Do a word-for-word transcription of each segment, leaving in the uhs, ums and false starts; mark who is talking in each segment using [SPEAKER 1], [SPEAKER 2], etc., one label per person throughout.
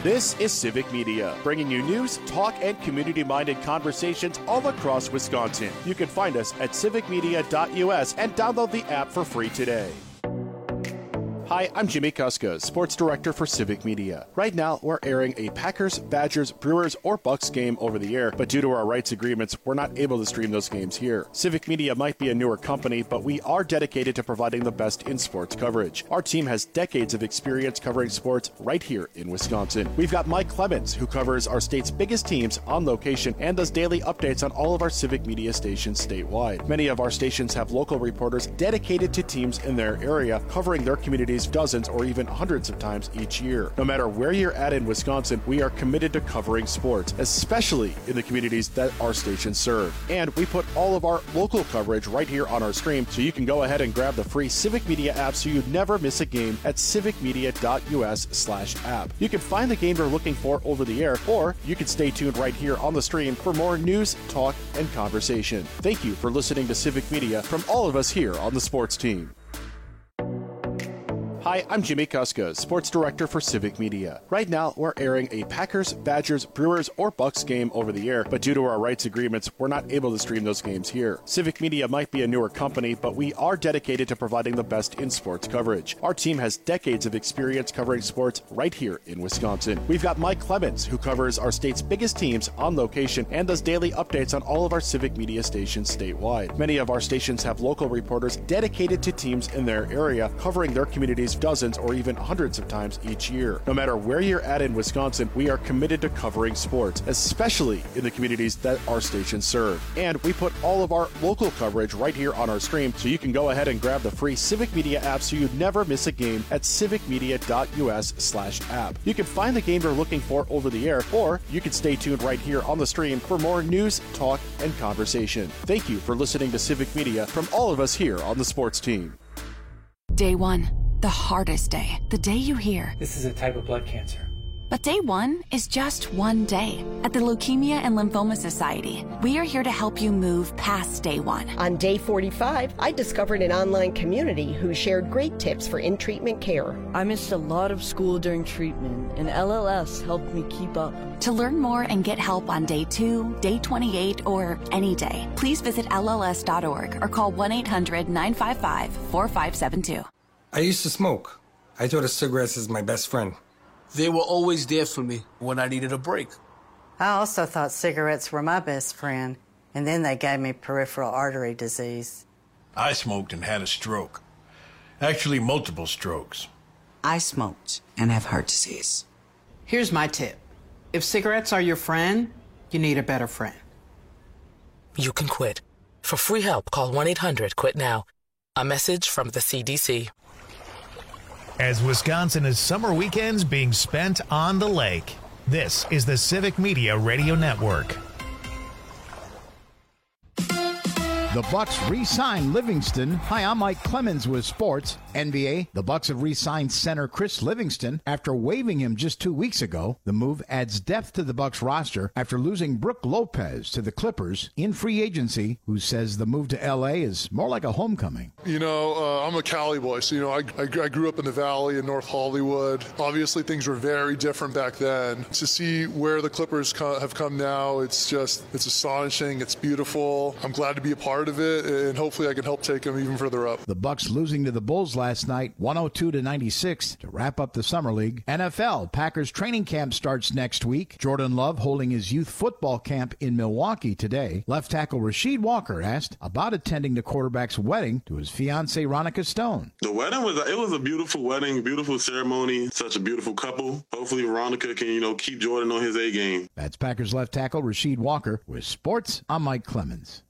[SPEAKER 1] This is Civic Media, bringing you news, talk, and community-minded conversations all across Wisconsin. You can find us at civic media dot U S and download the app for free today. Hi, I'm Jimmy Kuska, Sports Director for Civic Media. Right now, we're airing a Packers, Badgers, Brewers, or Bucks game over the air, but due to our rights agreements, we're not able to stream those games here. Civic Media might be a newer company, but we are dedicated to providing the best in sports coverage. Our team has decades of experience covering sports right here in Wisconsin. We've got Mike Clemens, who covers our state's biggest teams on location and does daily updates on all of our Civic Media stations statewide. Many of our stations have local reporters dedicated to teams in their area, covering their communities dozens or even hundreds of times each year. No matter where you're at in Wisconsin, we are committed to covering sports, especially in the communities that our stations serve. And we put all of our local coverage right here on our stream, so you can go ahead and grab the free Civic Media app so you never miss a game at civic media dot U S slash app. You can find the game you're looking for over the air, or you can stay tuned right here on the stream for more news, talk, and conversation. Thank you for listening to Civic Media from all of us here on the sports team. Hi, I'm Jimmy Kuska, Sports Director for Civic Media. Right now, we're airing a Packers, Badgers, Brewers, or Bucks game over the air, but due to our rights agreements, we're not able to stream those games here. Civic Media might be a newer company, but we are dedicated to providing the best in sports coverage. Our team has decades of experience covering sports right here in Wisconsin. We've got Mike Clemens, who covers our state's biggest teams on location and does daily updates on all of our Civic Media stations statewide. Many of our stations have local reporters dedicated to teams in their area, covering their communities dozens or even hundreds of times each year. No matter where you're at in Wisconsin, we are committed to covering sports, especially in the communities that our stations serve. And we put all of our local coverage right here on our stream, so you can go ahead and grab the free Civic Media app so you never miss a game at civic media dot U S slash app. You can find the game you're looking for over the air, or you can stay tuned right here on the stream for more news, talk, and conversation. Thank you for listening to Civic Media from all of us here on the sports team.
[SPEAKER 2] Day one. The hardest day. The day you hear,
[SPEAKER 3] this is a type of blood cancer.
[SPEAKER 2] But day one is just one day. At the Leukemia and Lymphoma Society, we are here to help you move past day one.
[SPEAKER 4] On day forty-five, I discovered an online community who shared great tips for in-treatment care.
[SPEAKER 5] I missed a lot of school during treatment, and L L S helped me keep up.
[SPEAKER 2] To learn more and get help on day two, day twenty-eight, or any day, please visit L L S dot org or call one eight hundred nine five five four five seven two.
[SPEAKER 6] I used to smoke. I thought of cigarettes as my best friend.
[SPEAKER 7] They were always there for me when I needed a break.
[SPEAKER 8] I also thought cigarettes were my best friend, and then they gave me peripheral artery disease.
[SPEAKER 9] I smoked and had a stroke. Actually, multiple strokes.
[SPEAKER 10] I smoked and have heart disease.
[SPEAKER 11] Here's my tip. If cigarettes are your friend, you need a better friend.
[SPEAKER 12] You can quit. For free help, call one eight hundred quit now. A message from the C D C.
[SPEAKER 13] As Wisconsin is summer weekends being spent on the lake, this is the Civic Media Radio Network.
[SPEAKER 14] The Bucks re-signed Livingston. Hi, I'm Mike Clemens with sports. N B A, the Bucks have re-signed center Chris Livingston after waiving him just two weeks ago. The move adds depth to the Bucks roster after losing Brook Lopez to the Clippers in free agency, who says the move to L A is more like a homecoming.
[SPEAKER 15] You know, uh, I'm a Cali boy, so, you know, I, I, I grew up in the Valley in North Hollywood. Obviously, things were very different back then. To see where the Clippers co- have come now, it's just, it's astonishing. It's beautiful. I'm glad to be a part of it, and hopefully I can help take them even further up.
[SPEAKER 14] The Bucks losing to the Bulls last night, one oh two to ninety-six, to wrap up the Summer League. N F L, Packers training camp starts next week. Jordan Love holding his youth football camp in Milwaukee today. Left tackle Rasheed Walker asked about attending the quarterback's wedding to his fiancée Ronica Stone.
[SPEAKER 16] The wedding was it was a beautiful wedding, beautiful ceremony, such a beautiful couple. Hopefully Ronica can, you know, keep Jordan on his A game.
[SPEAKER 14] That's Packers left tackle Rasheed Walker. With sports, I'm Mike Clemens.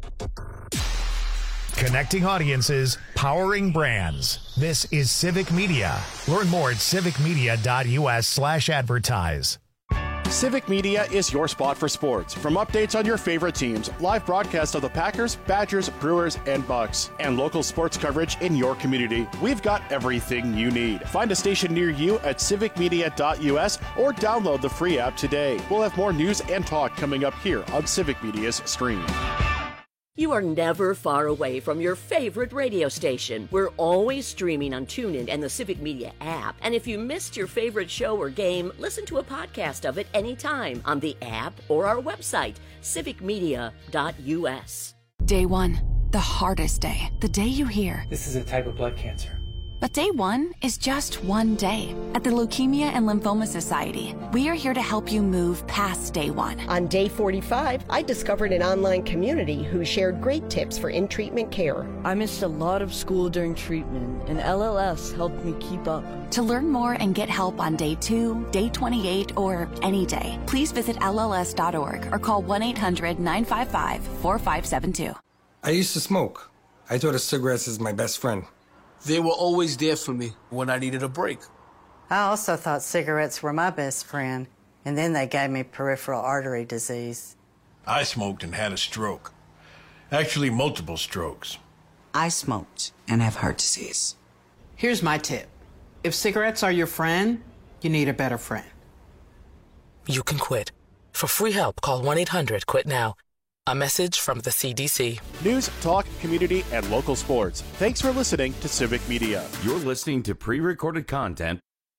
[SPEAKER 13] Connecting audiences, powering brands. This is Civic Media. Learn more at civic media dot U S slash advertise.
[SPEAKER 1] Civic Media is your spot for sports. From updates on your favorite teams, live broadcasts of the Packers, Badgers, Brewers, and Bucks, and local sports coverage in your community, we've got everything you need. Find a station near you at civic media dot U S or download the free app today. We'll have more news and talk coming up here on Civic Media's stream.
[SPEAKER 3] You are never far away from your favorite radio station. We're always streaming on TuneIn and the Civic Media app. And if you missed your favorite show or game, listen to a podcast of it anytime on the app or our website, civic media dot u s.
[SPEAKER 2] Day one, the hardest day. The day you hear,
[SPEAKER 17] "This is a type of blood cancer."
[SPEAKER 2] But day one is just one day. At the Leukemia and Lymphoma Society, we are here to help you move past day one.
[SPEAKER 4] On day forty-five, I discovered an online community who shared great tips for in-treatment care.
[SPEAKER 5] I missed a lot of school during treatment, and L L S helped me keep up.
[SPEAKER 2] To learn more and get help on day two, day twenty-eight, or any day, please visit L L S dot org or call one eight hundred nine five five four five seven two.
[SPEAKER 6] I used to smoke. I thought of cigarettes as my best friend.
[SPEAKER 7] They were always there for me when I needed a break.
[SPEAKER 8] I also thought cigarettes were my best friend, and then they gave me peripheral artery disease.
[SPEAKER 9] I smoked and had a stroke. Actually, multiple strokes.
[SPEAKER 10] I smoked and have heart disease.
[SPEAKER 11] Here's my tip. If cigarettes are your friend, you need a better friend.
[SPEAKER 12] You can quit. For free help, call one eight hundred quit now. A message from the C D C.
[SPEAKER 1] News, talk, community, and local sports. Thanks for listening to Civic Media.
[SPEAKER 18] You're listening to pre-recorded content.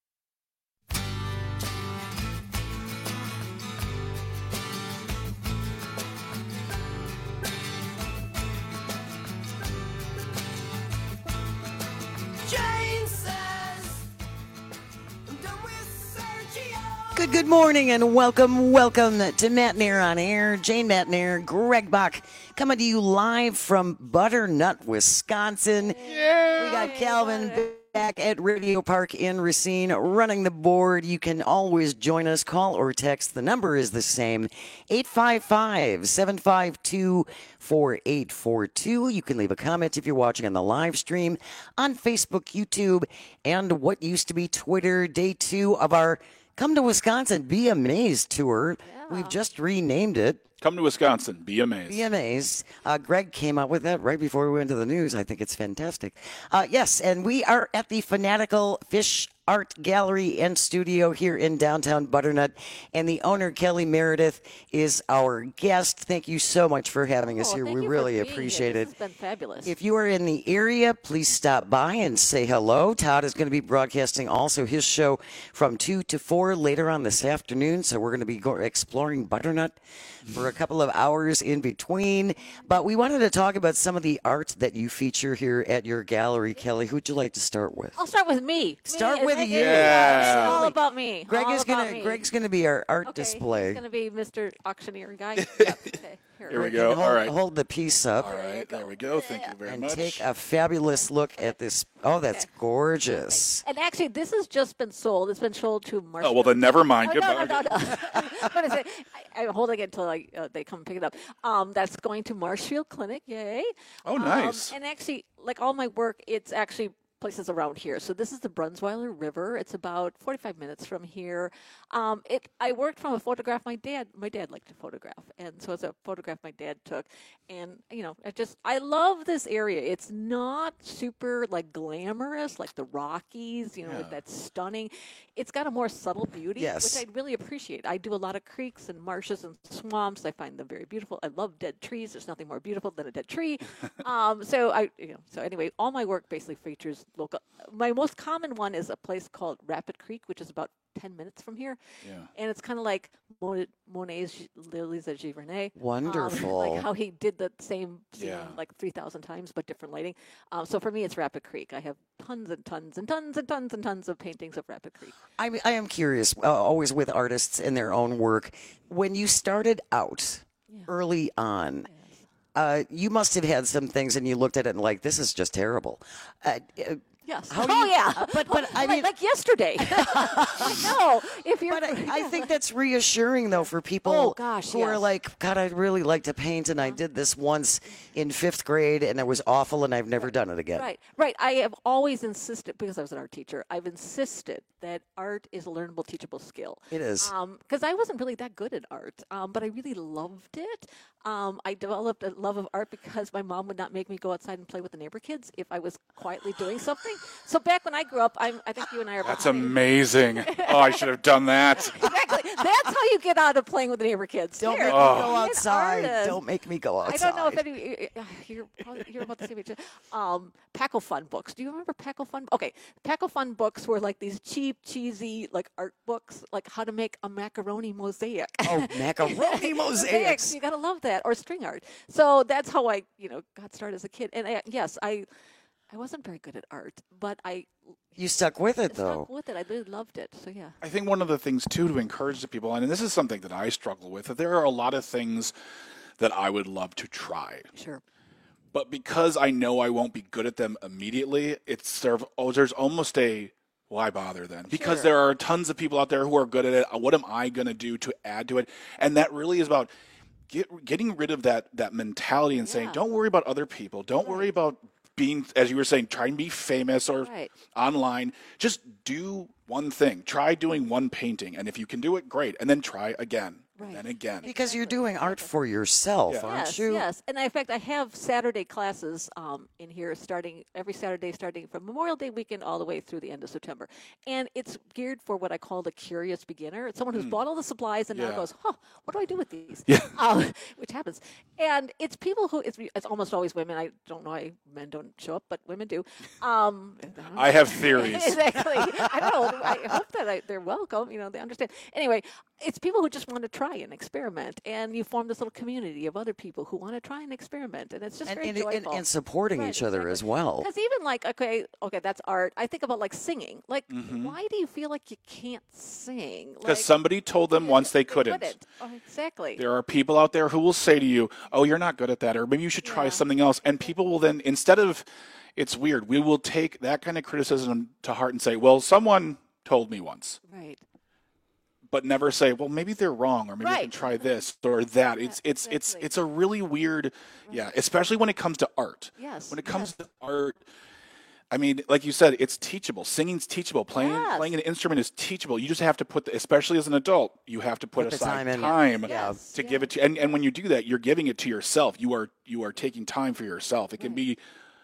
[SPEAKER 19] Good, good morning and welcome, welcome to Matt Nair on Air. Jane Matt Nair, Greg Bach, coming to you live from Butternut, Wisconsin. Yeah. We got Calvin back at Radio Park in Racine running the board. You can always join us, call or text. The number is the same, eight five five, seven five two, four eight four two. You can leave a comment if you're watching on the live stream on Facebook, YouTube, and what used to be Twitter. Day two of our Come to Wisconsin, Be Amazed tour. Yeah. We've just renamed it.
[SPEAKER 20] Come to Wisconsin, Be Amazed.
[SPEAKER 19] Be Amazed. Uh, Greg came up with that right before we went to the news. I think it's fantastic. Uh, yes, and we are at the Fanatical Fish Art Gallery and Studio here in downtown Butternut. And the owner, Kelly Meredith, is our guest. Thank you so much for having us
[SPEAKER 21] oh,
[SPEAKER 19] here.
[SPEAKER 21] Thank
[SPEAKER 19] We
[SPEAKER 21] you
[SPEAKER 19] really
[SPEAKER 21] for being
[SPEAKER 19] appreciate
[SPEAKER 21] here.
[SPEAKER 19] it.
[SPEAKER 21] This has been fabulous.
[SPEAKER 19] If you are in the area, please stop by and say hello. Todd is going to be broadcasting also his show from two to four later on this afternoon. So we're going to be go- exploring Butternut for a couple of hours in between. But we wanted to talk about some of the art that you feature here at your gallery. Kelly, who'd you like to start with?
[SPEAKER 21] I'll start with me.
[SPEAKER 19] Start
[SPEAKER 21] me.
[SPEAKER 19] with
[SPEAKER 21] It's
[SPEAKER 19] you.
[SPEAKER 21] Yeah. It's all about me.
[SPEAKER 19] Greg
[SPEAKER 21] all
[SPEAKER 19] is
[SPEAKER 21] about
[SPEAKER 19] gonna
[SPEAKER 21] me.
[SPEAKER 19] Greg's gonna be our art
[SPEAKER 21] okay,
[SPEAKER 19] display.
[SPEAKER 21] He's gonna be Mister Auctioneer guy. Yep. Okay. Here,
[SPEAKER 20] Here we go.
[SPEAKER 19] Hold,
[SPEAKER 20] all right.
[SPEAKER 19] Hold the piece up.
[SPEAKER 20] All right. There we go. Thank you very
[SPEAKER 19] and
[SPEAKER 20] much.
[SPEAKER 19] take a fabulous look at this. Oh, that's
[SPEAKER 21] okay.
[SPEAKER 19] gorgeous.
[SPEAKER 21] And actually, this has just been sold. It's been sold to Marshall.
[SPEAKER 20] Oh, well, then never mind.
[SPEAKER 21] Oh, no,
[SPEAKER 20] Goodbye.
[SPEAKER 21] no, no, no. What is it? I, I'm holding it until I, uh, they come pick it up. Um, that's going to Marshfield Clinic. Yay.
[SPEAKER 20] Oh, nice.
[SPEAKER 21] Um, and actually, like all my work, it's actually places around here. So this is the Brunsweiler River. It's about forty-five minutes from here. Um, it I worked from a photograph my dad my dad liked to photograph, and so it's a photograph my dad took. And you know, I just I love this area. It's not super like glamorous like the Rockies, you know, yeah. with that stunning. It's got a more subtle beauty,
[SPEAKER 19] yes.
[SPEAKER 21] which I really appreciate. I do a lot of creeks and marshes and swamps. I find them very beautiful. I love dead trees. There's nothing more beautiful than a dead tree. um, so I, you know, so anyway, all my work basically features local. My most common one is a place called Rapid Creek, which is about ten minutes from here.
[SPEAKER 20] Yeah.
[SPEAKER 21] And it's kind of like Monet's Lilies at Giverny.
[SPEAKER 19] Wonderful.
[SPEAKER 21] Um, like how he did the same scene
[SPEAKER 20] Yeah.
[SPEAKER 21] like three thousand times, but different lighting. Um, so for me, it's Rapid Creek. I have tons and tons and tons and tons and tons of paintings of Rapid Creek.
[SPEAKER 19] I, I am curious, uh, always with artists and their own work. When you started out yeah. early on, yes. uh, you must have had some things and you looked at it and like, this is just terrible. Uh, uh,
[SPEAKER 21] Yes.
[SPEAKER 19] How
[SPEAKER 21] oh
[SPEAKER 19] you,
[SPEAKER 21] yeah.
[SPEAKER 19] Uh, but but I
[SPEAKER 21] like,
[SPEAKER 19] mean,
[SPEAKER 21] like yesterday. no, if you're.
[SPEAKER 19] But I, I think that's reassuring though for people
[SPEAKER 21] oh, gosh,
[SPEAKER 19] who
[SPEAKER 21] yes.
[SPEAKER 19] are like, God, I'd really like to paint, and I did this once in fifth grade, and it was awful, and I've never done it again.
[SPEAKER 21] Right, right. I have always insisted because I was an art teacher. I've insisted that art is a learnable, teachable skill.
[SPEAKER 19] It is.
[SPEAKER 21] Because um, I wasn't really that good at art, um, but I really loved it. Um, I developed a love of art because my mom would not make me go outside and play with the neighbor kids if I was quietly doing something. So back when I grew up, I'm, I think you and I are.
[SPEAKER 20] That's amazing. Oh, I should have done that.
[SPEAKER 21] exactly. That's how you get out of playing with the neighbor kids.
[SPEAKER 19] Don't
[SPEAKER 21] Here,
[SPEAKER 19] make me
[SPEAKER 21] be
[SPEAKER 19] go
[SPEAKER 21] an
[SPEAKER 19] outside.
[SPEAKER 21] artist.
[SPEAKER 19] Don't make me go
[SPEAKER 21] I
[SPEAKER 19] outside.
[SPEAKER 21] don't know if any you're probably, you're about the same age. Um, Packle Fun books. Do you remember Packle Fun? Okay, Packle Fun books were like these cheap, cheesy, like art books, like how to make a macaroni mosaic.
[SPEAKER 19] Oh, macaroni mosaics!
[SPEAKER 21] You gotta love that, or string art. So that's how I, you know, got started as a kid. And I, yes, I, I wasn't very good at art, but I.
[SPEAKER 19] You stuck with it,
[SPEAKER 21] I
[SPEAKER 19] though.
[SPEAKER 21] Stuck with it. I really loved it. So yeah.
[SPEAKER 20] I think one of the things too to encourage the people, and this is something that I struggle with, that there are a lot of things that I would love to try.
[SPEAKER 21] Sure.
[SPEAKER 20] But because I know I won't be good at them immediately, it's sort of, oh, there's almost a why bother then? Because
[SPEAKER 21] Sure.
[SPEAKER 20] there are tons of people out there who are good at it. What am I going to do to add to it? And that really is about get, getting rid of that that mentality and saying, don't worry about other people. Don't worry about being, as you were saying, try and be famous or
[SPEAKER 21] Right.
[SPEAKER 20] online. Just do one thing. Try doing one painting. And if you can do it, great. And then try again.
[SPEAKER 21] Right.
[SPEAKER 20] And then again.
[SPEAKER 19] Because you're doing art for yourself,
[SPEAKER 20] Yeah.
[SPEAKER 19] aren't
[SPEAKER 21] Yes,
[SPEAKER 19] you?
[SPEAKER 21] yes. And in fact, I have Saturday classes um, in here starting every Saturday, starting from Memorial Day weekend all the way through the end of September. And it's geared for what I call the curious beginner. It's someone who's
[SPEAKER 20] Mm.
[SPEAKER 21] bought all the supplies and now
[SPEAKER 20] Yeah.
[SPEAKER 21] goes, huh, what do I do with these?
[SPEAKER 20] Yeah.
[SPEAKER 21] Um, which happens. And it's people who, it's, it's almost always women. I don't know why men don't show up, but women do. Um,
[SPEAKER 20] I have theories.
[SPEAKER 21] exactly. I don't know. I hope that I, they're welcome. You know, they understand. Anyway, it's people who just want to try and experiment, and you form this little community of other people who want to try and experiment, and it's just
[SPEAKER 19] And,
[SPEAKER 21] very
[SPEAKER 19] and, and,
[SPEAKER 21] joyful.
[SPEAKER 19] and supporting
[SPEAKER 21] Right,
[SPEAKER 19] each other as well.
[SPEAKER 21] Because even like, okay, okay, that's art. I think about like singing. Like,
[SPEAKER 20] Mhm.
[SPEAKER 21] why do you feel like you can't sing?
[SPEAKER 20] Because
[SPEAKER 21] Like,
[SPEAKER 20] somebody told them once they couldn't.
[SPEAKER 21] Oh, exactly.
[SPEAKER 20] There are people out there who will say to you, oh, you're not good at that, or maybe you should try
[SPEAKER 21] Yeah.
[SPEAKER 20] something else. And people will then, instead of, it's weird, we will take that kind of criticism to heart and say, well, someone told me once.
[SPEAKER 21] Right.
[SPEAKER 20] But never say, well, maybe they're wrong, or maybe I can
[SPEAKER 21] Right.
[SPEAKER 20] try this or that. It's it's it's
[SPEAKER 21] exactly.
[SPEAKER 20] it's a really weird, yeah, especially when it comes to art.
[SPEAKER 21] Yes,
[SPEAKER 20] When it comes
[SPEAKER 21] yes.
[SPEAKER 20] to art, I mean, like you said, it's teachable. Singing's teachable. Playing
[SPEAKER 21] Yes.
[SPEAKER 20] playing an instrument is teachable. You just have to put, the, especially as an adult, you have to put,
[SPEAKER 19] Put the
[SPEAKER 20] aside
[SPEAKER 19] time in.
[SPEAKER 20] time
[SPEAKER 19] Yes.
[SPEAKER 20] to give it to. And, and when you do that, you're giving it to yourself. You are you are taking time for yourself. It can be,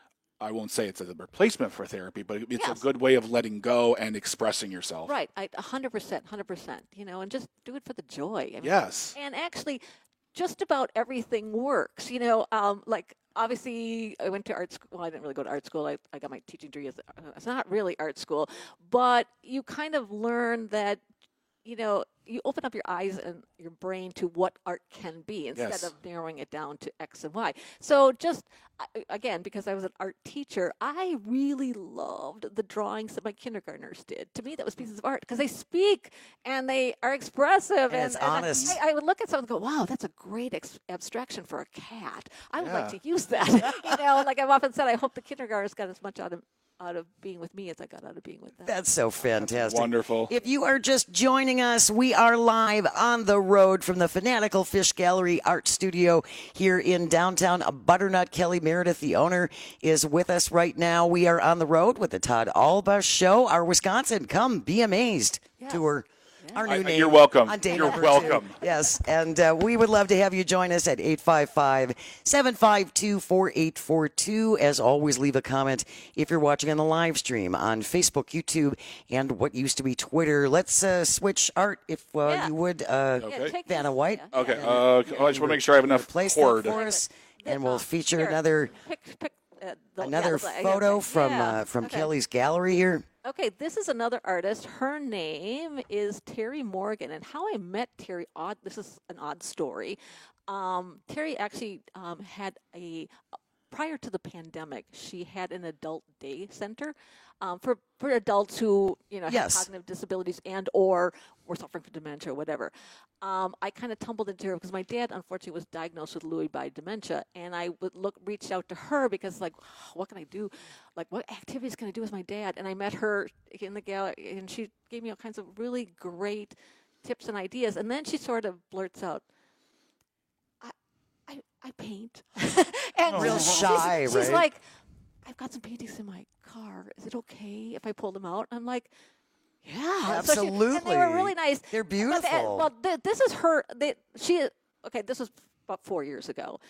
[SPEAKER 20] I won't say it's a replacement for therapy, but it's
[SPEAKER 21] Yes.
[SPEAKER 20] a good way of letting go and expressing yourself.
[SPEAKER 21] Right, I one hundred percent, one hundred percent, you know, and just do it for the joy. I mean,
[SPEAKER 20] Yes.
[SPEAKER 21] And actually, just about everything works, you know, um, like obviously I went to art school. Well, I didn't really go to art school. I, I got my teaching degree. As, uh, it's not really art school, but you kind of learn that, you know, you open up your eyes and your brain to what art can be instead
[SPEAKER 20] Yes.
[SPEAKER 21] of narrowing it down to X and Y. So just, I- again, because I was an art teacher, I really loved the drawings that my kindergartners did. To me, that was pieces of art because they speak and they are expressive.
[SPEAKER 19] And it's
[SPEAKER 21] I-
[SPEAKER 19] honest.
[SPEAKER 21] I, I would look at something and go, wow, that's a great ex- abstraction for a cat. I would like
[SPEAKER 20] Yeah.
[SPEAKER 21] to use that. you know, like I've often said, I hope the kindergartners got as much out of out of being with me as I got out of being with them.
[SPEAKER 19] That's so fantastic.
[SPEAKER 20] Wonderful.
[SPEAKER 19] If you are just joining us, we are live on the road from the Fanatical Fish Gallery Art Studio here in downtown Butternut. Kelly Meredith, the owner, is with us right now. We are on the road with the Todd Alba Show, our Wisconsin Come Be Amazed tour. Our new
[SPEAKER 20] I-
[SPEAKER 19] name
[SPEAKER 20] you're welcome.
[SPEAKER 19] on day
[SPEAKER 20] You're
[SPEAKER 19] number two.
[SPEAKER 20] welcome.
[SPEAKER 19] Yes, and uh, we would love to have you join us at eight five five, seven five two, four eight four two. As always, leave a comment if you're watching on the live stream on Facebook, YouTube, and what used to be Twitter. Let's uh, switch art, if uh,
[SPEAKER 21] Yeah.
[SPEAKER 19] you would, uh,
[SPEAKER 20] Okay.
[SPEAKER 21] take
[SPEAKER 19] Vanna
[SPEAKER 21] this-
[SPEAKER 19] White.
[SPEAKER 21] yeah.
[SPEAKER 20] Okay. Uh, I just want to make sure I have enough
[SPEAKER 19] Place that
[SPEAKER 20] cord.
[SPEAKER 19] for us, and
[SPEAKER 21] Uh,
[SPEAKER 19] we'll feature
[SPEAKER 21] here,
[SPEAKER 19] another
[SPEAKER 21] pick- pick, uh, the-
[SPEAKER 19] another
[SPEAKER 21] yeah, the- yeah,
[SPEAKER 19] photo
[SPEAKER 21] okay.
[SPEAKER 19] from
[SPEAKER 21] Yeah.
[SPEAKER 19] uh, from
[SPEAKER 21] Okay.
[SPEAKER 19] Kelly's gallery here.
[SPEAKER 21] Okay, this is another artist. Her name is Terry Morgan, and how I met Terry. Odd. This is an odd story. Um, Terry actually um, had a prior to the pandemic. She had an adult day center um, for for adults who you know
[SPEAKER 19] Yes.
[SPEAKER 21] have cognitive disabilities and or were suffering from dementia or whatever. Um, I kind of tumbled into her because my dad, unfortunately, was diagnosed with Lewy body dementia, and I would look, reached out to her because, like, what can I do? Like, what activities can I do with my dad? And I met her in the gallery, and she gave me all kinds of really great tips and ideas. And then she sort of blurts out, "I, I, I paint." and
[SPEAKER 19] Real
[SPEAKER 21] she's-
[SPEAKER 19] shy,
[SPEAKER 21] she's,
[SPEAKER 19] right?
[SPEAKER 21] She's like, "I've got some paintings in my car. Is it okay if I pull them out?" I'm like, yeah, So she- and they were
[SPEAKER 19] Absolutely.
[SPEAKER 21] really nice.
[SPEAKER 19] They're
[SPEAKER 21] But, uh,
[SPEAKER 19] beautiful.
[SPEAKER 21] well, th- this is her. They, she okay. This was about four years ago.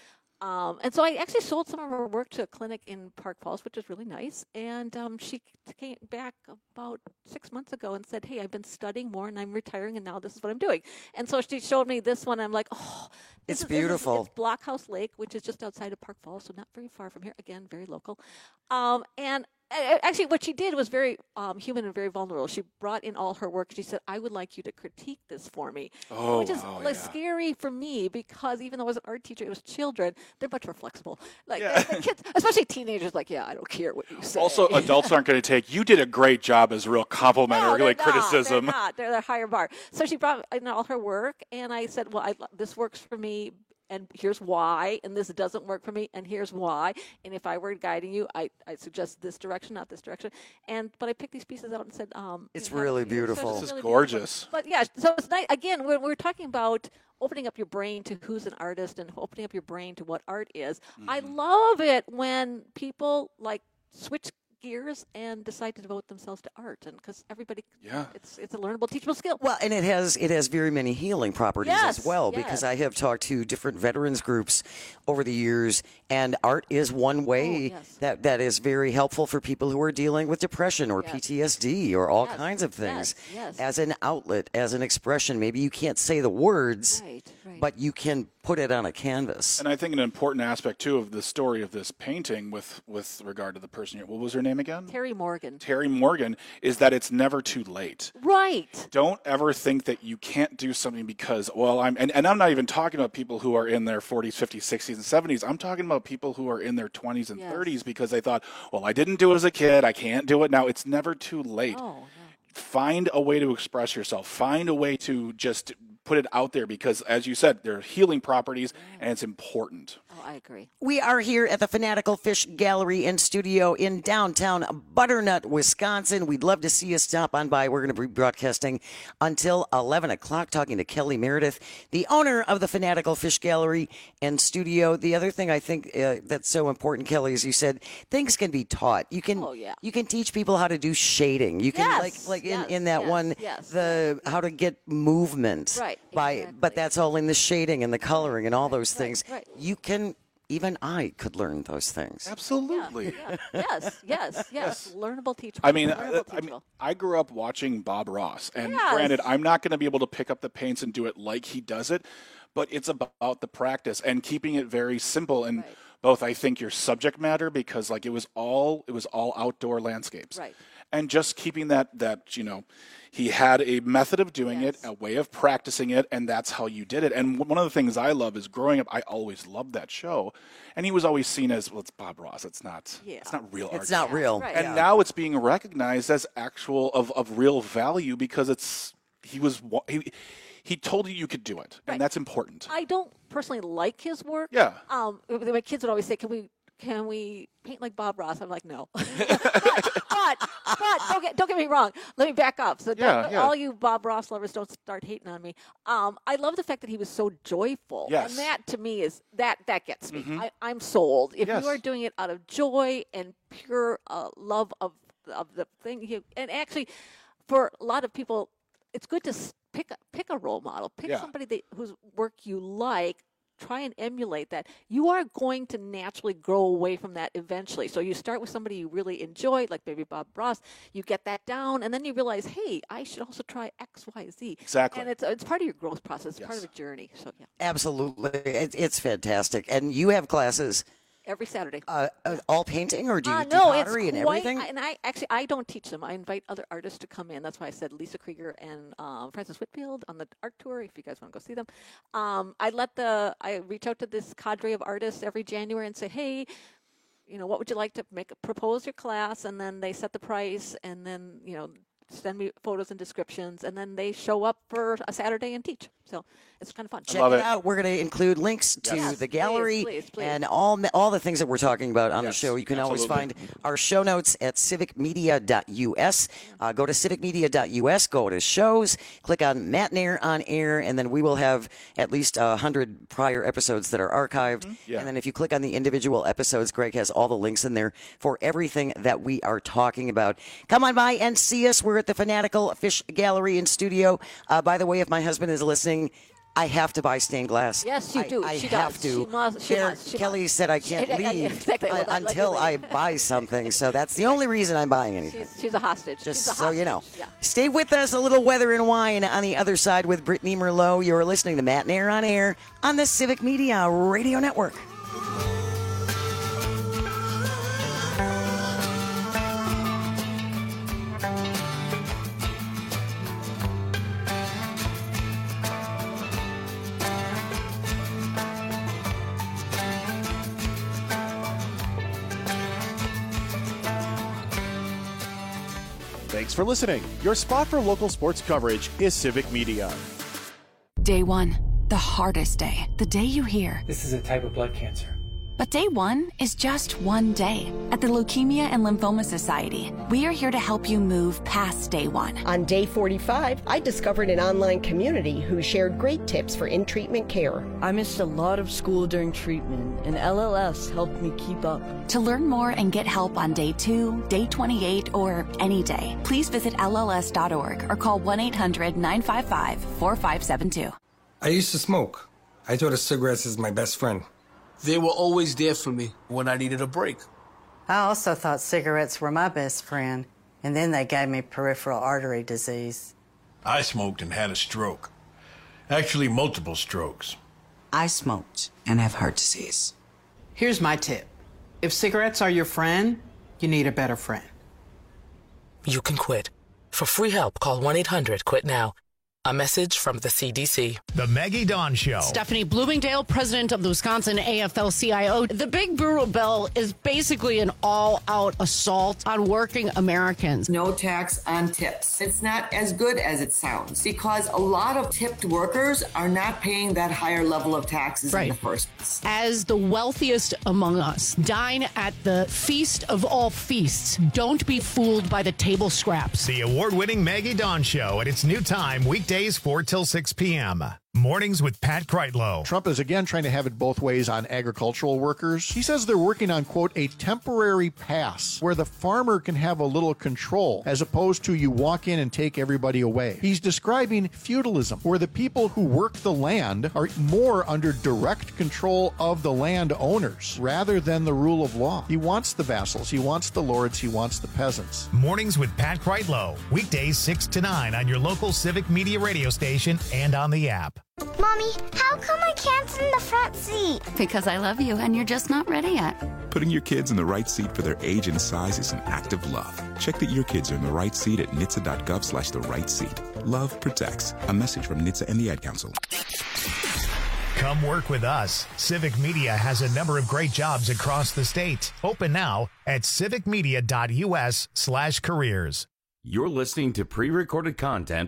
[SPEAKER 21] Um, and so I actually sold some of her work to a clinic in Park Falls, which is really nice. And um, she came back about six months ago and said, hey, I've been studying more and I'm retiring and now this is what I'm doing. And so she showed me this one. I'm like, oh, this
[SPEAKER 19] It's
[SPEAKER 21] is,
[SPEAKER 19] beautiful.
[SPEAKER 21] This is, it's Blockhouse Lake, which is just outside of Park Falls, so not very far from here. Again, very local. Um, and uh, actually what she did was very um, human and very vulnerable. She brought in all her work. She said, I would like you to critique this for me,
[SPEAKER 20] Oh,
[SPEAKER 21] which is
[SPEAKER 20] wow,
[SPEAKER 21] like
[SPEAKER 20] yeah.
[SPEAKER 21] scary for me because even though I was an art teacher, it was children. They're much more flexible. Like the kids, especially teenagers, like, yeah, I don't care what you say.
[SPEAKER 20] Also, adults aren't going to take, you did a great job as real complimentary
[SPEAKER 21] No, they're
[SPEAKER 20] like
[SPEAKER 21] not.
[SPEAKER 20] criticism.
[SPEAKER 21] They're not. They're the higher bar. So she brought in all her work, and I said, well, I, this works for me, and here's why, and this doesn't work for me, and here's why. And if I were guiding you, I, I suggest this direction, not this direction. And But I picked these pieces out and said, um,
[SPEAKER 19] It's
[SPEAKER 21] you know,
[SPEAKER 19] really
[SPEAKER 21] so it's
[SPEAKER 19] beautiful.
[SPEAKER 20] This is
[SPEAKER 21] really
[SPEAKER 20] gorgeous.
[SPEAKER 21] beautiful. But yeah, so it's nice. Again, when we're talking about opening up your brain to who's an artist and opening up your brain to what art is, I love it when people like switch gears and decide to devote themselves to art, and because everybody,
[SPEAKER 20] Yeah.
[SPEAKER 21] it's it's a learnable, teachable skill.
[SPEAKER 19] Well, and it has it has very many healing properties
[SPEAKER 21] Yes,
[SPEAKER 19] as well,
[SPEAKER 21] yes.
[SPEAKER 19] because I have talked to different veterans groups over the years, and art is one way
[SPEAKER 21] Oh, yes.
[SPEAKER 19] that, that is very helpful for people who are dealing with depression or
[SPEAKER 21] Yes.
[SPEAKER 19] P T S D or all
[SPEAKER 21] Yes,
[SPEAKER 19] kinds of things.
[SPEAKER 21] yes, yes.
[SPEAKER 19] As an outlet, as an expression. Maybe you can't say the words,
[SPEAKER 21] Right, right.
[SPEAKER 19] but you can put it on a canvas.
[SPEAKER 20] And I think an important aspect, too, of the story of this painting with, with regard to the person here, what was her name again?
[SPEAKER 21] Terry Morgan.
[SPEAKER 20] Terry Morgan, is that it's never too late.
[SPEAKER 21] Right.
[SPEAKER 20] Don't ever think that you can't do something because, well, I'm, and, and I'm not even talking about people who are in their forties, fifties, sixties, and seventies. I'm talking about people who are in their twenties and
[SPEAKER 21] Yes.
[SPEAKER 20] thirties because they thought, well, I didn't do it as a kid. I can't do it now. It's never too late.
[SPEAKER 21] Oh, no.
[SPEAKER 20] Find a way to express yourself. Find a way to just put it out there because, as you said, there are healing properties and it's important.
[SPEAKER 21] Oh, I agree.
[SPEAKER 19] We are here at the Fanatical Fish Gallery and Studio in downtown Butternut, Wisconsin. We'd love to see you stop on by. We're going to be broadcasting until eleven o'clock, talking to Kelly Meredith, the owner of the Fanatical Fish Gallery and Studio. The other thing I think uh, that's so important, Kelly, is you said things can be taught. You can
[SPEAKER 21] Oh, yeah.
[SPEAKER 19] you can teach people how to do shading. You can
[SPEAKER 21] Yes,
[SPEAKER 19] like like
[SPEAKER 21] yes,
[SPEAKER 19] in, in that
[SPEAKER 21] yes,
[SPEAKER 19] one
[SPEAKER 21] yes.
[SPEAKER 19] the how to get movement
[SPEAKER 21] Right,
[SPEAKER 19] by
[SPEAKER 21] exactly.
[SPEAKER 19] but that's all in the shading and the coloring and all those
[SPEAKER 21] right,
[SPEAKER 19] things.
[SPEAKER 21] right.
[SPEAKER 19] You can even I could learn those things.
[SPEAKER 20] Absolutely.
[SPEAKER 21] Yeah, yes, yes, yes. Learnable, teachable.
[SPEAKER 20] I mean,
[SPEAKER 21] learnable,
[SPEAKER 20] I, I mean,
[SPEAKER 21] teachable.
[SPEAKER 20] I grew up watching Bob Ross, and
[SPEAKER 21] Yes.
[SPEAKER 20] granted, I'm not going to be able to pick up the paints and do it like he does it, but it's about the practice and keeping it very simple. And
[SPEAKER 21] Right.
[SPEAKER 20] both, I think, your subject matter because, like, it was all it was all outdoor landscapes,
[SPEAKER 21] Right.
[SPEAKER 20] and just keeping that that you know, he had a method of doing
[SPEAKER 21] Yes.
[SPEAKER 20] it, a way of practicing it, and that's how you did it. And one of the things I love is growing up, I always loved that show, and he was always seen as, well, it's Bob Ross. It's not.
[SPEAKER 21] Yeah.
[SPEAKER 20] It's not real art.
[SPEAKER 19] It's not real.
[SPEAKER 21] Right.
[SPEAKER 20] And
[SPEAKER 19] Yeah.
[SPEAKER 20] now it's being recognized as actual of, of real value because it's he was wa- he, he told you you could do it,
[SPEAKER 21] Right.
[SPEAKER 20] and that's important.
[SPEAKER 21] I don't personally like his work.
[SPEAKER 20] Yeah.
[SPEAKER 21] Um, my kids would always say, "Can we, can we paint like Bob Ross?" I'm like, "No." but, but, but don't get don't get me wrong. Let me back up. So
[SPEAKER 20] Yeah,
[SPEAKER 21] don't-
[SPEAKER 20] yeah.
[SPEAKER 21] all you Bob Ross lovers, don't start hating on me. Um, I love the fact that he was so joyful,
[SPEAKER 20] Yes.
[SPEAKER 21] and that to me is that that gets me.
[SPEAKER 20] Mhm.
[SPEAKER 21] I, I'm sold. If
[SPEAKER 20] Yes.
[SPEAKER 21] you are doing it out of joy and pure uh, love of of the thing, you, and actually, for a lot of people, it's good to s- pick a, pick a role model. Pick
[SPEAKER 20] Yeah.
[SPEAKER 21] somebody that, whose work you like. Try and emulate that. You are going to naturally grow away from that eventually. So you start with somebody you really enjoy, like maybe Bob Ross. You get that down, and then you realize, hey, I should also try X, Y, Z.
[SPEAKER 20] Exactly.
[SPEAKER 21] And it's it's part of your growth process. It's part
[SPEAKER 20] Yes.
[SPEAKER 21] of a journey. So yeah,
[SPEAKER 19] Absolutely. It, it's fantastic. And you have classes,
[SPEAKER 21] every Saturday.
[SPEAKER 19] uh, uh, all painting, or do you
[SPEAKER 21] Uh,
[SPEAKER 19] do
[SPEAKER 21] no,
[SPEAKER 19] pottery
[SPEAKER 21] it's
[SPEAKER 19] and
[SPEAKER 21] quite,
[SPEAKER 19] everything?
[SPEAKER 21] And I actually I don't teach them. I invite other artists to come in. That's why I said Lisa Krieger and um, Francis Whitfield on the art tour. If you guys want to go see them, um, I let the I reach out to this cadre of artists every January and say, hey, you know, what would you like to make? Propose your class, and then they set the price, and then you know. Send me photos and descriptions, and then they show up for a Saturday and teach. So it's kind of fun.
[SPEAKER 19] Check
[SPEAKER 20] love
[SPEAKER 19] it
[SPEAKER 20] it.
[SPEAKER 19] out. We're going to include links to
[SPEAKER 21] Yes,
[SPEAKER 19] the
[SPEAKER 21] please,
[SPEAKER 19] gallery
[SPEAKER 21] please, please.
[SPEAKER 19] and all all the things that we're talking about on
[SPEAKER 20] Yes,
[SPEAKER 19] the show. You can always
[SPEAKER 20] absolutely.
[SPEAKER 19] find our show notes at civic media dot u s. Uh, go to civic media dot u s, go to shows, click on Matt Nair on air, and then we will have at least one hundred prior episodes that are archived.
[SPEAKER 20] Yeah.
[SPEAKER 19] And then if you click on the individual episodes, Greg has all the links in there for everything that we are talking about. Come on by and see us. We're at the Fanatical Fish Gallery and Studio. Uh, by the way, if my husband is listening, I have to buy stained glass.
[SPEAKER 21] Yes, you
[SPEAKER 19] I,
[SPEAKER 21] do.
[SPEAKER 19] I
[SPEAKER 21] she
[SPEAKER 19] have
[SPEAKER 21] does.
[SPEAKER 19] to.
[SPEAKER 21] She must. She
[SPEAKER 19] There-
[SPEAKER 21] must. She
[SPEAKER 19] Kelly
[SPEAKER 21] must.
[SPEAKER 19] said I can't
[SPEAKER 21] Yeah, yeah, yeah,
[SPEAKER 19] leave
[SPEAKER 21] exactly.
[SPEAKER 19] uh,
[SPEAKER 21] Well, let- let
[SPEAKER 19] until
[SPEAKER 21] you
[SPEAKER 19] I
[SPEAKER 21] leave.
[SPEAKER 19] buy something. So that's the only reason I'm buying anything.
[SPEAKER 21] She's, she's a hostage.
[SPEAKER 19] Just
[SPEAKER 21] she's a
[SPEAKER 19] so you know.
[SPEAKER 21] hostage. Yeah.
[SPEAKER 19] Stay with us. A little weather and wine on the other side with Brittany Merlot. You're listening to Matt and Air on Air on the Civic Media Radio Network.
[SPEAKER 1] Thanks for listening. Your spot for local sports coverage is Civic Media.
[SPEAKER 2] Day one, the hardest day. The day you hear.
[SPEAKER 6] This is a type of blood cancer.
[SPEAKER 2] But day one is just one day. At the Leukemia and Lymphoma Society, we are here to help you move past day one.
[SPEAKER 4] On day forty-five, I discovered an online community who shared great tips for in-treatment care.
[SPEAKER 5] I missed a lot of school during treatment, and L L S helped me keep up.
[SPEAKER 2] To learn more and get help on day two, day twenty-eight, or any day, please visit L L S dot org or call one eight hundred nine five five four five seven two.
[SPEAKER 6] I used to smoke. I thought of cigarettes as my best friend.
[SPEAKER 7] They were always there for me when I needed a break.
[SPEAKER 8] I also thought cigarettes were my best friend, and then they gave me peripheral artery disease.
[SPEAKER 9] I smoked and had a stroke. Actually, multiple strokes.
[SPEAKER 10] I smoked and have heart disease.
[SPEAKER 11] Here's my tip. If cigarettes are your friend, you need a better friend.
[SPEAKER 12] You can quit. For free help, call one eight hundred quit now. A message from the C D C.
[SPEAKER 13] The Maggie Dawn Show.
[SPEAKER 17] Stephanie Bloomingdale, president of the Wisconsin A F L C I O. The Big Brutal Bill is basically an all-out assault on working Americans.
[SPEAKER 22] No tax on tips. It's not as good as it sounds because a lot of tipped workers are not paying that higher level of taxes
[SPEAKER 17] Right.
[SPEAKER 22] in the first place.
[SPEAKER 17] As the wealthiest among us, dine at the feast of all feasts. Don't be fooled by the table scraps.
[SPEAKER 13] The award-winning Maggie Dawn Show at its new time, weekdays four till six p.m. Mornings with Pat Kreitlow.
[SPEAKER 14] Trump is again trying to have it both ways on agricultural workers. He says they're working on, quote, a temporary pass where the farmer can have a little control as opposed to you walk in and take everybody away. He's describing feudalism, where the people who work the land are more under direct control of the land owners rather than the rule of law. He wants the vassals, he wants the lords, he wants the peasants.
[SPEAKER 13] Mornings with Pat Kreitlow. Weekdays six to nine on your local Civic Media radio station and on the app.
[SPEAKER 23] Mommy, how come I can't sit in the front seat?
[SPEAKER 2] Because I love you and you're just not ready yet.
[SPEAKER 24] Putting your kids in the right seat for their age and size is an act of love. Check that your kids are in the right seat at N H T S A dot gov slash the right seat. Love protects. A message from N H T S A and the Ad Council.
[SPEAKER 13] Come work with us. Civic Media has a number of great jobs across the state. Open now at civic media dot U S slash careers.
[SPEAKER 18] You're listening to pre-recorded content.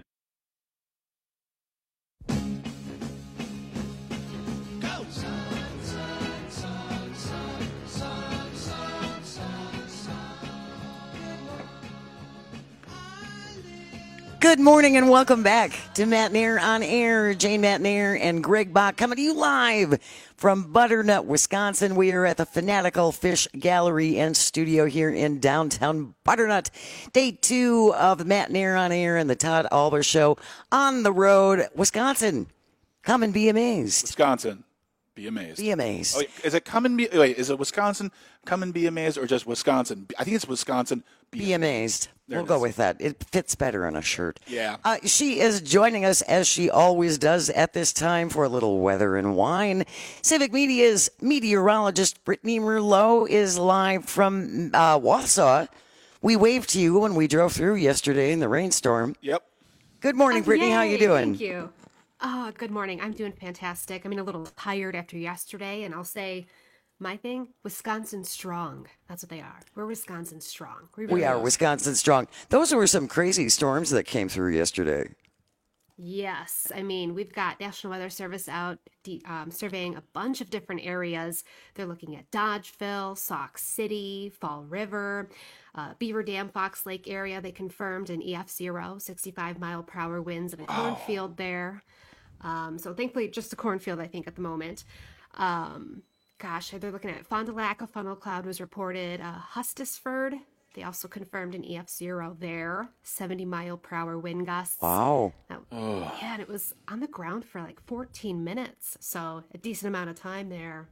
[SPEAKER 19] Good morning and welcome back to Matt and Air on Air. Jane Matt and Air and Greg Bach coming to you live from Butternut, Wisconsin. We are at the Fanatical Fish Gallery and Studio here in downtown Butternut. Day two of Matt and Air on Air and the Todd Albers Show on the road. Wisconsin, come and be amazed.
[SPEAKER 20] Wisconsin, be amazed.
[SPEAKER 19] Be amazed.
[SPEAKER 20] Oh, wait, is it come and be? Wait, is it Wisconsin? Come and be amazed, or just Wisconsin? I think it's Wisconsin. Be,
[SPEAKER 19] Be amazed.
[SPEAKER 20] There
[SPEAKER 19] We'll
[SPEAKER 20] it
[SPEAKER 19] go
[SPEAKER 20] is.
[SPEAKER 19] with that. It fits better on a shirt.
[SPEAKER 20] Yeah.
[SPEAKER 19] Uh, she is joining us as she always does at this time for a little weather and wine. Civic Media's meteorologist Brittany Merlot is live from uh, Wausau. We waved to you when we drove through yesterday in the rainstorm.
[SPEAKER 20] Yep.
[SPEAKER 19] Good morning,
[SPEAKER 25] Oh,
[SPEAKER 19] Brittany. How you
[SPEAKER 25] yay.
[SPEAKER 19] doing?
[SPEAKER 25] Thank you. Oh, good morning. I'm doing fantastic. I mean, a little tired after yesterday, and I'll say my thing, Wisconsin strong. That's what they are. We're Wisconsin strong.
[SPEAKER 19] We
[SPEAKER 25] really
[SPEAKER 19] are Wisconsin strong. Those were some crazy storms that came through yesterday.
[SPEAKER 25] Yes. I mean, we've got National Weather Service out de- um, surveying a bunch of different areas. They're looking at Dodgeville, Sauk City, Fall River, uh, Beaver Dam, Fox Lake area. They confirmed an E F zero, sixty-five mile per hour winds in a cornfield there. Um, so thankfully, just a cornfield, I think, at the moment. Um, gosh, they're looking at Fond du Lac, a funnel cloud was reported. Uh, Hustisford, They also confirmed an E F zero there, seventy mile per hour wind gusts.
[SPEAKER 19] Wow.
[SPEAKER 25] That, yeah, and it was on the ground for like fourteen minutes, so a decent amount of time there.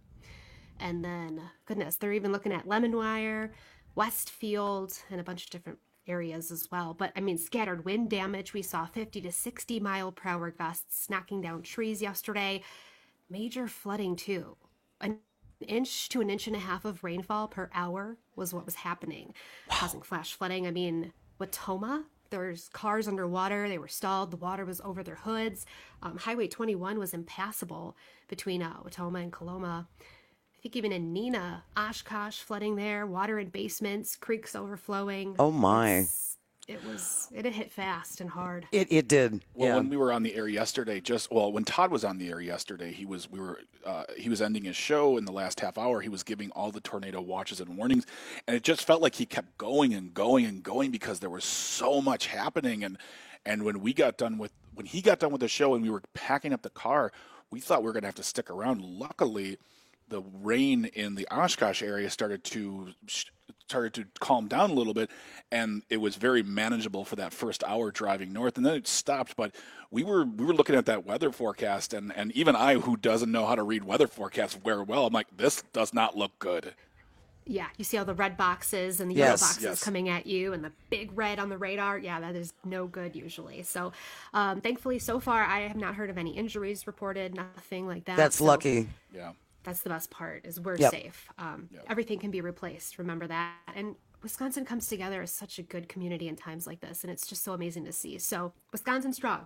[SPEAKER 25] And then, goodness, they're even looking at Lemonwire, Westfield, and a bunch of different areas as well. But I mean, scattered wind damage. We saw fifty to sixty mile per hour gusts knocking down trees yesterday. Major flooding too. An inch to an inch and a half of rainfall per hour was what was happening, causing flash flooding. I mean, Watoma, there's cars underwater. They were stalled. The water was over their hoods. Um, Highway twenty-one was impassable between uh, Watoma and Coloma. I think even in Neenah, Oshkosh, flooding there, water in basements, creeks overflowing.
[SPEAKER 19] Oh, my.
[SPEAKER 25] It's, it was, it had hit fast and hard.
[SPEAKER 19] It it did.
[SPEAKER 20] Well,
[SPEAKER 19] yeah.
[SPEAKER 20] when we were on the air yesterday, just well, when Todd was on the air yesterday, he was we were uh, he was ending his show in the last half hour. He was giving all the tornado watches and warnings, and it just felt like he kept going and going and going because there was so much happening. And and when we got done with when he got done with the show and we were packing up the car, we thought we were going to have to stick around. Luckily, the rain in the Oshkosh area started to started to calm down a little bit, and it was very manageable for that first hour driving north, and then it stopped. But we were we were looking at that weather forecast, and, and even I, who doesn't know how to read weather forecasts very well, I'm like, this does not look good.
[SPEAKER 25] Yeah, you see all the red boxes and the
[SPEAKER 19] Yes,
[SPEAKER 25] yellow boxes
[SPEAKER 20] yes.
[SPEAKER 25] coming at you and the big red on the radar. Yeah, that is no good usually. So um, thankfully, so far, I have not heard of any injuries reported, nothing like that.
[SPEAKER 19] That's
[SPEAKER 25] So
[SPEAKER 19] lucky.
[SPEAKER 20] Yeah.
[SPEAKER 25] That's the best part, is we're
[SPEAKER 19] Yep.
[SPEAKER 25] safe. Um, Everything can be replaced. Remember that. And Wisconsin comes together as such a good community in times like this, and it's just so amazing to see. So Wisconsin strong.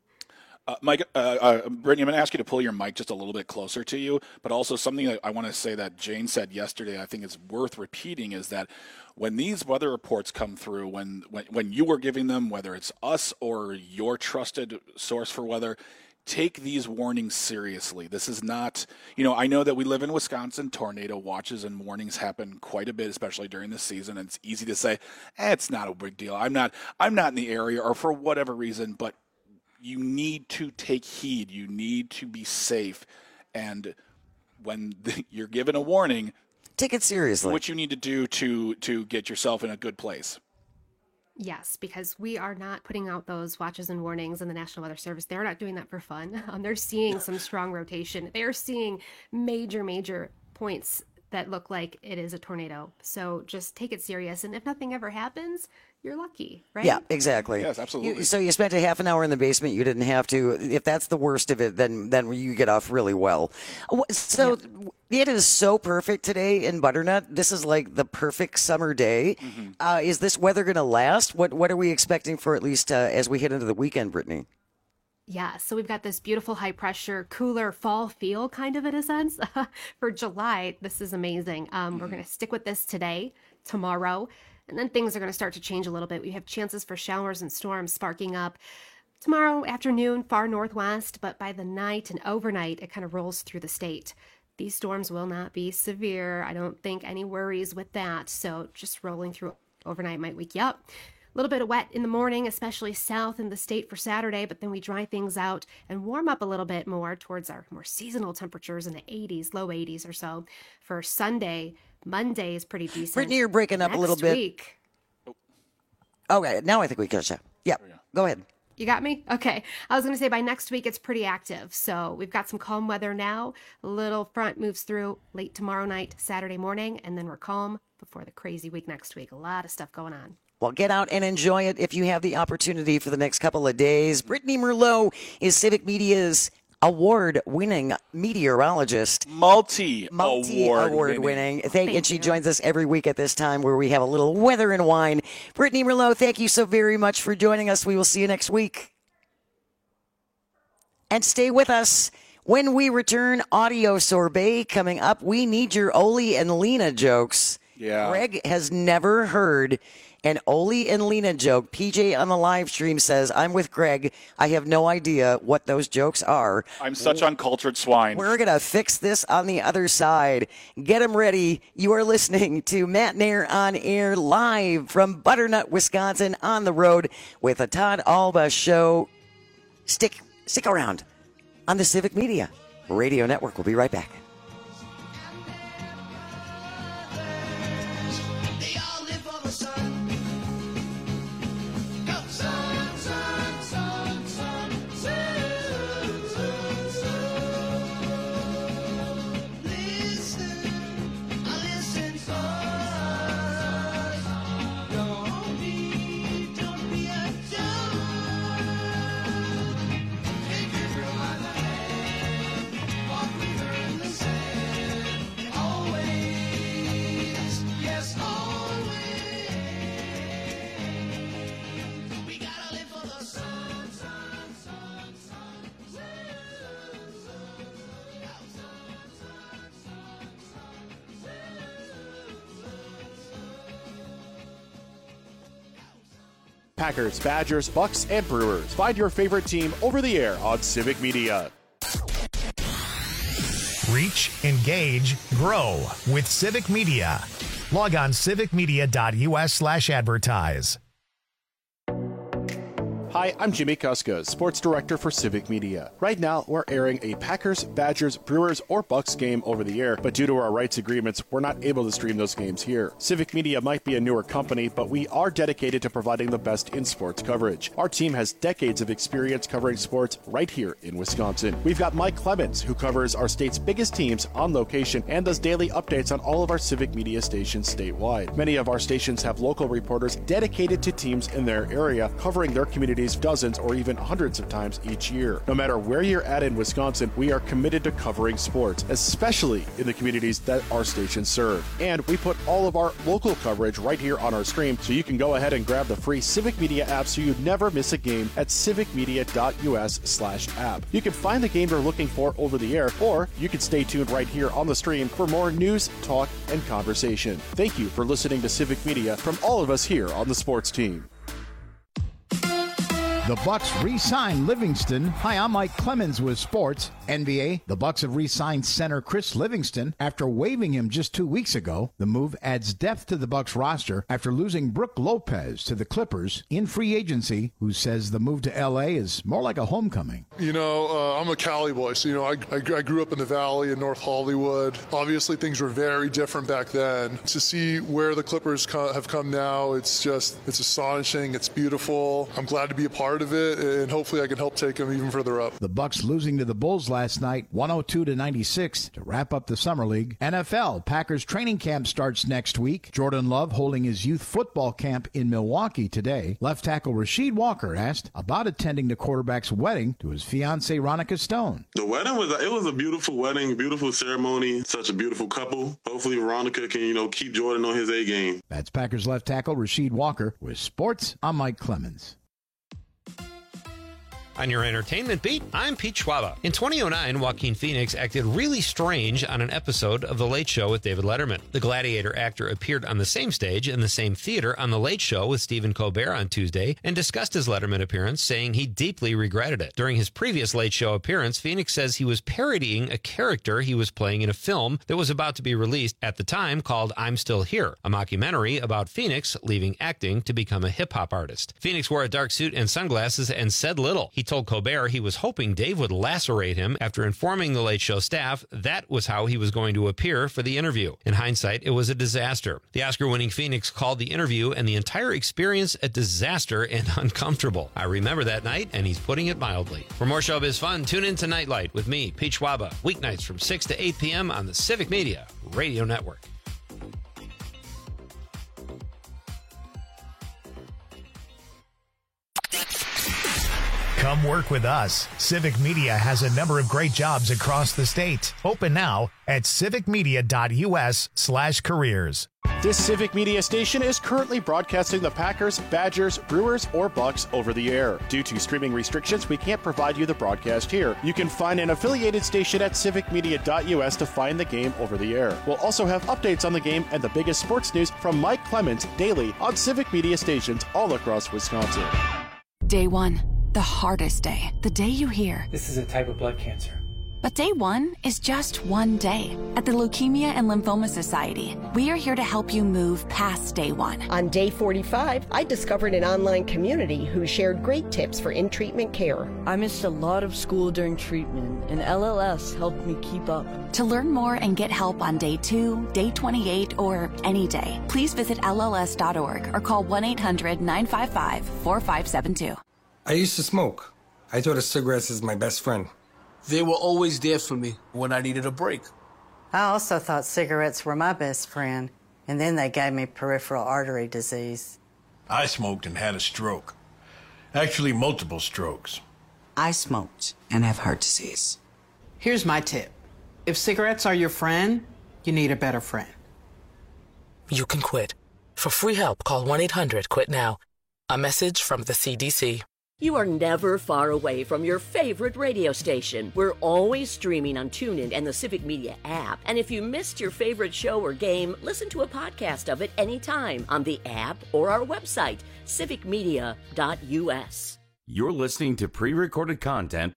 [SPEAKER 20] Uh, Mike, uh, uh, Brittany, I'm going to ask you to pull your mic just a little bit closer to you, but also something that I want to say that Jane said yesterday, I think is worth repeating, is that when these weather reports come through, when, when, when you are giving them, whether it's us or your trusted source for weather, take these warnings seriously. This is not, you know, I know that we live in Wisconsin. Tornado watches and warnings happen quite a bit, especially during the season. And it's easy to say, eh, it's not a big deal. I'm not, I'm not in the area, or for whatever reason, but you need to take heed. You need to be safe. And when the, you're given a warning,
[SPEAKER 19] take it seriously.
[SPEAKER 20] What you need to do to, to get yourself in a good place.
[SPEAKER 25] Yes, because we are not putting out those watches and warnings in the National Weather Service. They're not doing that for fun. Um, they're seeing some strong rotation. They're seeing major, major points that look like it is a tornado. So just take it serious. And if nothing ever happens, you're lucky, right?
[SPEAKER 19] Yeah, exactly.
[SPEAKER 20] Yes, absolutely.
[SPEAKER 19] You, so you spent a half an hour in the basement. You didn't have to. If that's the worst of it, then then you get off really well. So yeah. It is so perfect today in Butternut. This is like the perfect summer day. Mm-hmm. Uh, is this weather going to last? What What are we expecting for at least uh, as we head into the weekend, Brittany?
[SPEAKER 25] Yeah, so we've got this beautiful high pressure, cooler fall feel kind of in a sense for July. This is amazing. Um, mm-hmm. We're going to stick with this today, tomorrow, and then things are going to start to change a little bit. We have chances for showers and storms sparking up tomorrow afternoon, far northwest, but by the night and overnight, it kind of rolls through the state. These storms will not be severe. I don't think any worries with that. So just rolling through overnight might wake you up. A little bit of wet in the morning, especially south in the state for Saturday, but then we dry things out and warm up a little bit more towards our more seasonal temperatures in the eighties, low eighties or so. For Sunday, Monday is pretty decent.
[SPEAKER 19] Brittany, you're breaking up
[SPEAKER 25] Next
[SPEAKER 19] a little bit.
[SPEAKER 25] Week,
[SPEAKER 19] okay, now I think we got you. Yeah, go ahead.
[SPEAKER 25] You got me? Okay. I was going to say by next week, it's pretty active. So we've got some calm weather now. A little front moves through late tomorrow night, Saturday morning, and then we're calm before the crazy week next week. A lot of stuff going on.
[SPEAKER 19] Well, get out and enjoy it if you have the opportunity for the next couple of days. Brittany Merlot is Civic Media's award-winning meteorologist.
[SPEAKER 20] Multi,
[SPEAKER 19] Multi-award
[SPEAKER 20] award
[SPEAKER 19] winning.
[SPEAKER 20] winning.
[SPEAKER 19] Thank, and she joins us every week at this time where we have a little weather and wine. Brittany Merlot, thank you so very much for joining us. We will see you next week. And stay with us. When we return, audio sorbet coming up. We need your Oli and Lena jokes.
[SPEAKER 20] Yeah.
[SPEAKER 19] Greg has never heard an Oli and Lena joke. P J on the live stream says, I'm with Greg. I have no idea what those jokes are.
[SPEAKER 20] I'm such uncultured swine.
[SPEAKER 19] We're going to fix this on the other side. Get them ready. You are listening to Matt Nair on Air live from Butternut, Wisconsin, on the road with a Todd Alba show. Stick, stick around on the Civic Media Radio Network. We'll be right back.
[SPEAKER 1] They all live for the sun. Packers, Badgers, Bucks, and Brewers. Find your favorite team over the air on Civic Media.
[SPEAKER 13] Reach, engage, grow with Civic Media. Log on civicmedia.us slash advertise.
[SPEAKER 1] Hi, I'm Jimmy Kuska, Sports Director for Civic Media. Right now, we're airing a Packers, Badgers, Brewers, or Bucks game over the air, but due to our rights agreements, we're not able to stream those games here. Civic Media might be a newer company, but we are dedicated to providing the best in sports coverage. Our team has decades of experience covering sports right here in Wisconsin. We've got Mike Clemens, who covers our state's biggest teams on location and does daily updates on all of our Civic Media stations statewide. Many of our stations have local reporters dedicated to teams in their area, covering their communities dozens or even hundreds of times each year. No matter where you're at in Wisconsin, we are committed to covering sports, especially in the communities that our stations serve. And we put all of our local coverage right here on our stream, so you can go ahead and grab the free Civic Media app so you never miss a game at civicmedia.us slash app. You can find the game you're looking for over the air, or you can stay tuned right here on the stream for more news, talk, and conversation. Thank you for listening to Civic Media from all of us here on the sports team.
[SPEAKER 14] The Bucks re-signed Livingston. Hi, I'm Mike Clemens with sports. N B A, the Bucks have re-signed center Chris Livingston after waiving him just two weeks ago. The move adds depth to the Bucks roster after losing Brook Lopez to the Clippers in free agency, who says the move to L A is more like a homecoming.
[SPEAKER 3] You know, uh, I'm a Cali boy, so, you know, I, I, I grew up in the Valley in North Hollywood. Obviously, things were very different back then. To see where the Clippers co- have come now, it's just, it's astonishing. It's beautiful. I'm glad to be a part of it, and hopefully I can help take them even further up.
[SPEAKER 14] The Bucks losing to the Bulls last night, one oh two to ninety-six, to wrap up the summer league. N F L, Packers training camp starts next week. Jordan Love holding his youth football camp in Milwaukee today. Left tackle Rasheed Walker asked about attending the quarterback's wedding to his fiancée Ronica Stone.
[SPEAKER 15] The wedding was it was a beautiful wedding, beautiful ceremony, such a beautiful couple. Hopefully Ronica can, you know, keep Jordan on his A game.
[SPEAKER 14] That's Packers left tackle Rasheed Walker. With sports, I'm Mike Clemens.
[SPEAKER 16] On your entertainment beat, I'm Pete Schwaba. In twenty oh nine, Joaquin Phoenix acted really strange on an episode of The Late Show with David Letterman. The Gladiator actor appeared on the same stage in the same theater on The Late Show with Stephen Colbert on Tuesday and discussed his Letterman appearance, saying he deeply regretted it. During his previous Late Show appearance, Phoenix says he was parodying a character he was playing in a film that was about to be released at the time called I'm Still Here, a mockumentary about Phoenix leaving acting to become a hip-hop artist. Phoenix wore a dark suit and sunglasses and said little. He told Colbert he was hoping Dave would lacerate him after informing the Late Show staff that was how he was going to appear for the interview. In hindsight, it was a disaster. The Oscar-winning Phoenix called the interview and the entire experience a disaster and uncomfortable. I remember that night, and he's putting it mildly. For more showbiz fun, tune in to Nightlight with me, Pete Schwaba, weeknights from six to eight p.m. on the Civic Media Radio Network.
[SPEAKER 13] Come work with us. Civic Media has a number of great jobs across the state. Open now at civicmedia.us slash careers.
[SPEAKER 1] This Civic Media station is currently broadcasting the Packers, Badgers, Brewers, or Bucks over the air. Due to streaming restrictions, we can't provide you the broadcast here. You can find an affiliated station at civicmedia.us to find the game over the air. We'll also have updates on the game and the biggest sports news from Mike Clemens daily on Civic Media stations all across Wisconsin.
[SPEAKER 2] Day one, the hardest day. The day you hear,
[SPEAKER 21] this is a type of blood cancer.
[SPEAKER 2] But day one is just one day. At the Leukemia and Lymphoma Society, we are here to help you move past day one.
[SPEAKER 4] On day forty-five, I discovered an online community who shared great tips for in-treatment care.
[SPEAKER 5] I missed a lot of school during treatment, and L L S helped me keep up.
[SPEAKER 2] To learn more and get help on day two, day twenty-eight, or any day, please visit L L S dot org or call one eight hundred nine five five four five seven two.
[SPEAKER 6] I used to smoke. I thought of cigarettes as my best friend.
[SPEAKER 7] They were always there for me when I needed a break.
[SPEAKER 8] I also thought cigarettes were my best friend, and then they gave me peripheral artery disease.
[SPEAKER 9] I smoked and had a stroke. Actually, multiple strokes.
[SPEAKER 10] I smoked and have heart disease.
[SPEAKER 11] Here's my tip. If cigarettes are your friend, you need a better friend.
[SPEAKER 12] You can quit. For free help, call one eight hundred quit now. A message from the C D C.
[SPEAKER 17] You are never far away from your favorite radio station. We're always streaming on TuneIn and the Civic Media app. And if you missed your favorite show or game, listen to a podcast of it anytime on the app or our website, civic media dot u s.
[SPEAKER 18] You're listening to pre-recorded content.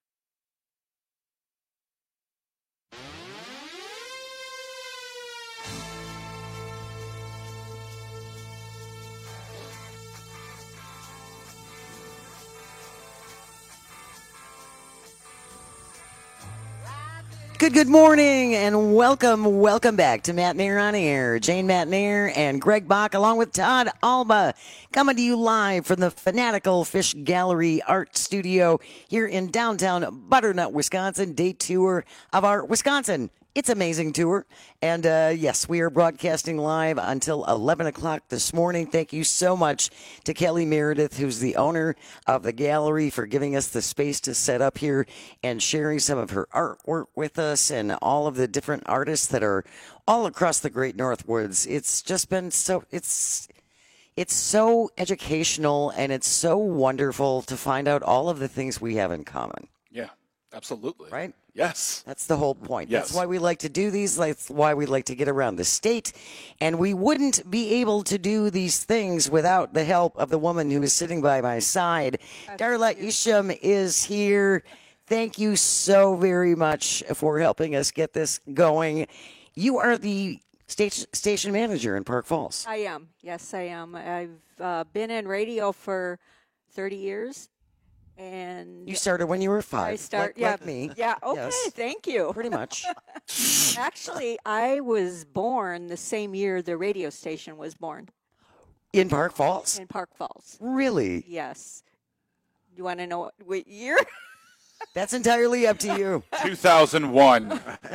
[SPEAKER 19] Good, good morning, and welcome, welcome back to Matt Nair on Air. Jane Matt Nair and Greg Bach, along with Todd Alba, coming to you live from the Fanatical Fish Gallery Art Studio here in downtown Butternut, Wisconsin. Day tour of our Wisconsin It's Amazing tour. And uh, yes, we are broadcasting live until eleven o'clock this morning. Thank you so much to Kelly Meredith, who's the owner of the gallery, for giving us the space to set up here and sharing some of her artwork with us and all of the different artists that are all across the Great Northwoods. It's just been so, it's, it's so educational, and it's so wonderful to find out all of the things we have in common.
[SPEAKER 20] Yeah, absolutely.
[SPEAKER 19] Right?
[SPEAKER 20] Yes.
[SPEAKER 19] That's the whole point.
[SPEAKER 20] Yes.
[SPEAKER 19] That's why we like to do these. That's why we like to get around the state. And we wouldn't be able to do these things without the help of the woman who is sitting by my side. Darla Isham is here. Thank you so very much for helping us get this going. You are the station, station manager in Park Falls.
[SPEAKER 21] I am. Yes, I am. I've uh, been in radio for thirty years. And
[SPEAKER 19] you started when you were five.
[SPEAKER 21] I start,
[SPEAKER 19] like,
[SPEAKER 21] yeah,
[SPEAKER 19] like me.
[SPEAKER 21] Yeah. Okay.
[SPEAKER 19] Yes.
[SPEAKER 21] Thank you.
[SPEAKER 19] Pretty much.
[SPEAKER 21] Actually, I was born the same year the radio station was born.
[SPEAKER 19] In Park Falls.
[SPEAKER 21] In Park Falls.
[SPEAKER 19] Really?
[SPEAKER 21] Yes. You want to know what, what year?
[SPEAKER 19] That's entirely up to you.
[SPEAKER 20] two thousand one.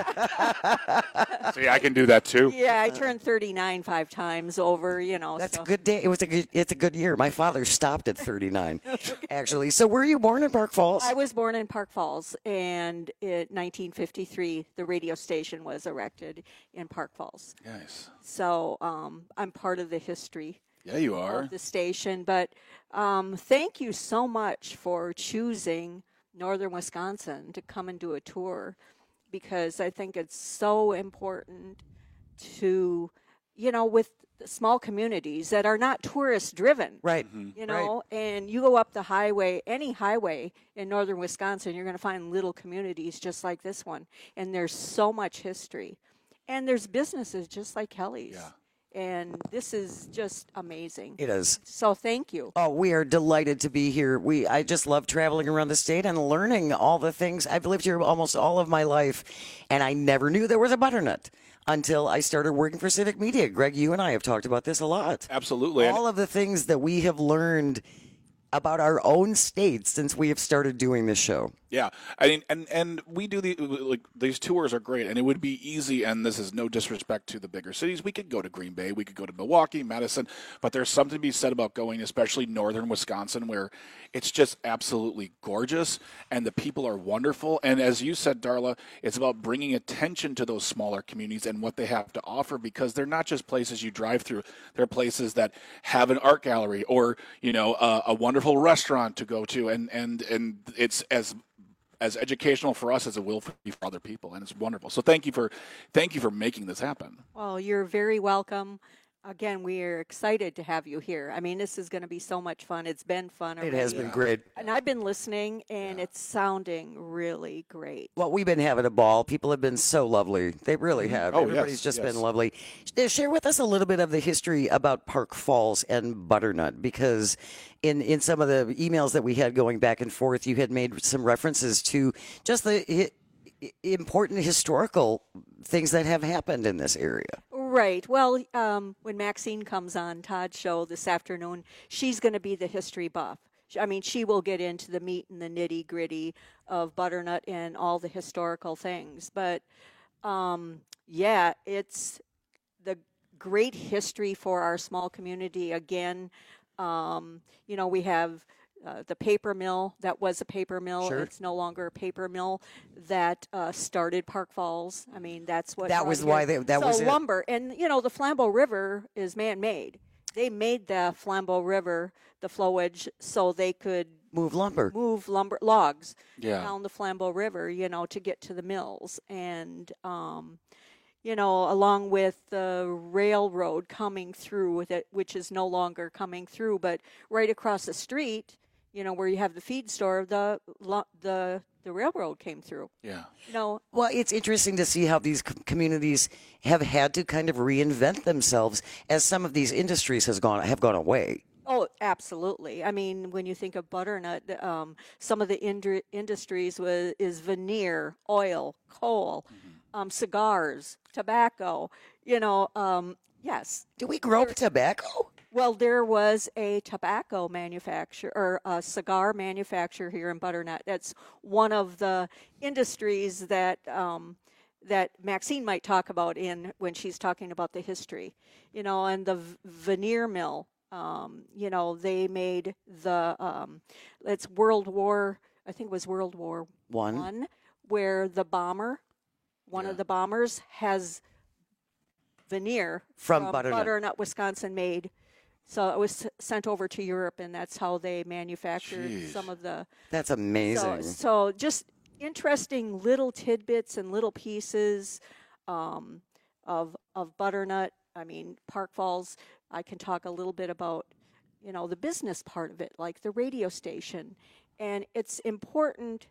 [SPEAKER 20] See, I can do that too.
[SPEAKER 21] Yeah, I turned thirty-nine five times over, you know.
[SPEAKER 19] That's
[SPEAKER 21] so.
[SPEAKER 19] a good day. It was a good, it's a good year. My father stopped at thirty-nine, actually. So were you born in Park Falls?
[SPEAKER 21] I was born in Park Falls, and in nineteen fifty-three, the radio station was erected in Park Falls.
[SPEAKER 20] Nice.
[SPEAKER 21] So um, I'm part of the history.
[SPEAKER 20] Yeah, you are.
[SPEAKER 21] Of the station. But um, thank you so much for choosing Northern Wisconsin to come and do a tour, because I think it's so important to, you know, with small communities that are not tourist driven.
[SPEAKER 19] Right.
[SPEAKER 21] Mm-hmm. You know, right. And you go up the highway, any highway in Northern Wisconsin, you're going to find little communities just like this one. And there's so much history. And there's businesses just like Kelly's.
[SPEAKER 20] Yeah.
[SPEAKER 21] And this is just amazing.
[SPEAKER 19] It is.
[SPEAKER 21] So thank you.
[SPEAKER 19] Oh, we are delighted to be here. We I just love traveling around the state and learning all the things. I've lived here almost all of my life, and I never knew there was a Butternut until I started working for Civic Media. Greg, you and I have talked about this a lot.
[SPEAKER 20] Absolutely.
[SPEAKER 19] All of the things that we have learned about our own state since we have started doing this show.
[SPEAKER 20] Yeah, I mean, and and we do the like these tours are great, and it would be easy. And this is no disrespect to the bigger cities. We could go to Green Bay, we could go to Milwaukee, Madison, but there's something to be said about going, especially northern Wisconsin, where it's just absolutely gorgeous, and the people are wonderful. And as you said, Darla, it's about bringing attention to those smaller communities and what they have to offer, because they're not just places you drive through. They're places that have an art gallery or you know a, a wonderful restaurant to go to, and and and it's as as educational for us as it will be for other people, and it's wonderful. So thank you for thank you for making this happen.
[SPEAKER 21] Well, you're very welcome. Again, we are excited to have you here. I mean, this is going to be so much fun. It's been fun already.
[SPEAKER 19] It has been great.
[SPEAKER 21] And I've been listening, and yeah. it's sounding really great.
[SPEAKER 19] Well, we've been having a ball. People have been so lovely. They really have.
[SPEAKER 20] Oh,
[SPEAKER 19] Everybody's
[SPEAKER 20] yes,
[SPEAKER 19] just
[SPEAKER 20] yes.
[SPEAKER 19] been lovely. Share with us a little bit of the history about Park Falls and Butternut, because in, in some of the emails that we had going back and forth, you had made some references to just the important historical things that have happened in this area.
[SPEAKER 21] Right. Well, um, when Maxine comes on Todd's show this afternoon, she's going to be the history buff. I mean, she will get into the meat and the nitty gritty of Butternut and all the historical things. But um, yeah, it's the great history for our small community. Again, um, you know, we have Uh, the paper mill that was a paper mill.
[SPEAKER 19] Sure.
[SPEAKER 21] It's no longer a paper mill that uh, started Park Falls. I mean, that's what
[SPEAKER 19] that was why they, that
[SPEAKER 21] so
[SPEAKER 19] was it.
[SPEAKER 21] lumber. And you know, the Flambeau River is man-made. They made the Flambeau River, the flowage, so they could
[SPEAKER 19] move lumber,
[SPEAKER 21] move lumber logs
[SPEAKER 20] Yeah.
[SPEAKER 21] down the Flambeau River, you know, to get to the mills, and um, you know, along with the railroad coming through with it, which is no longer coming through, but right across the street, you know, where you have the feed store, the lo- the the railroad came through.
[SPEAKER 20] Yeah.
[SPEAKER 21] You know,
[SPEAKER 19] Well, it's interesting to see how these com- communities have had to kind of reinvent themselves as some of these industries has gone have gone away.
[SPEAKER 21] oh, absolutely. I mean, when you think of butternut, um, some of the indri- industries was, is veneer, oil, coal, um, cigars, tobacco. You know, um, yes.
[SPEAKER 19] Do we grow tobacco?
[SPEAKER 21] Well, there was a tobacco manufacturer or a cigar manufacturer here in Butternut. That's one of the industries that um, that Maxine might talk about in when she's talking about the history. You know, and the v- veneer mill. Um, you know, they made the um, it's World War. I think it was World War
[SPEAKER 19] One.
[SPEAKER 21] One, where the bomber, one of the bombers, has veneer
[SPEAKER 19] From Butternut.
[SPEAKER 21] Butternut, Wisconsin, made. So it was sent over to Europe, and that's how they manufactured
[SPEAKER 19] Jeez.
[SPEAKER 21] some of the.
[SPEAKER 19] That's amazing.
[SPEAKER 21] So, so just interesting little tidbits and little pieces um, of of butternut. I mean, Park Falls. I can talk a little bit about, you know, the business part of it, like the radio station, and it's important.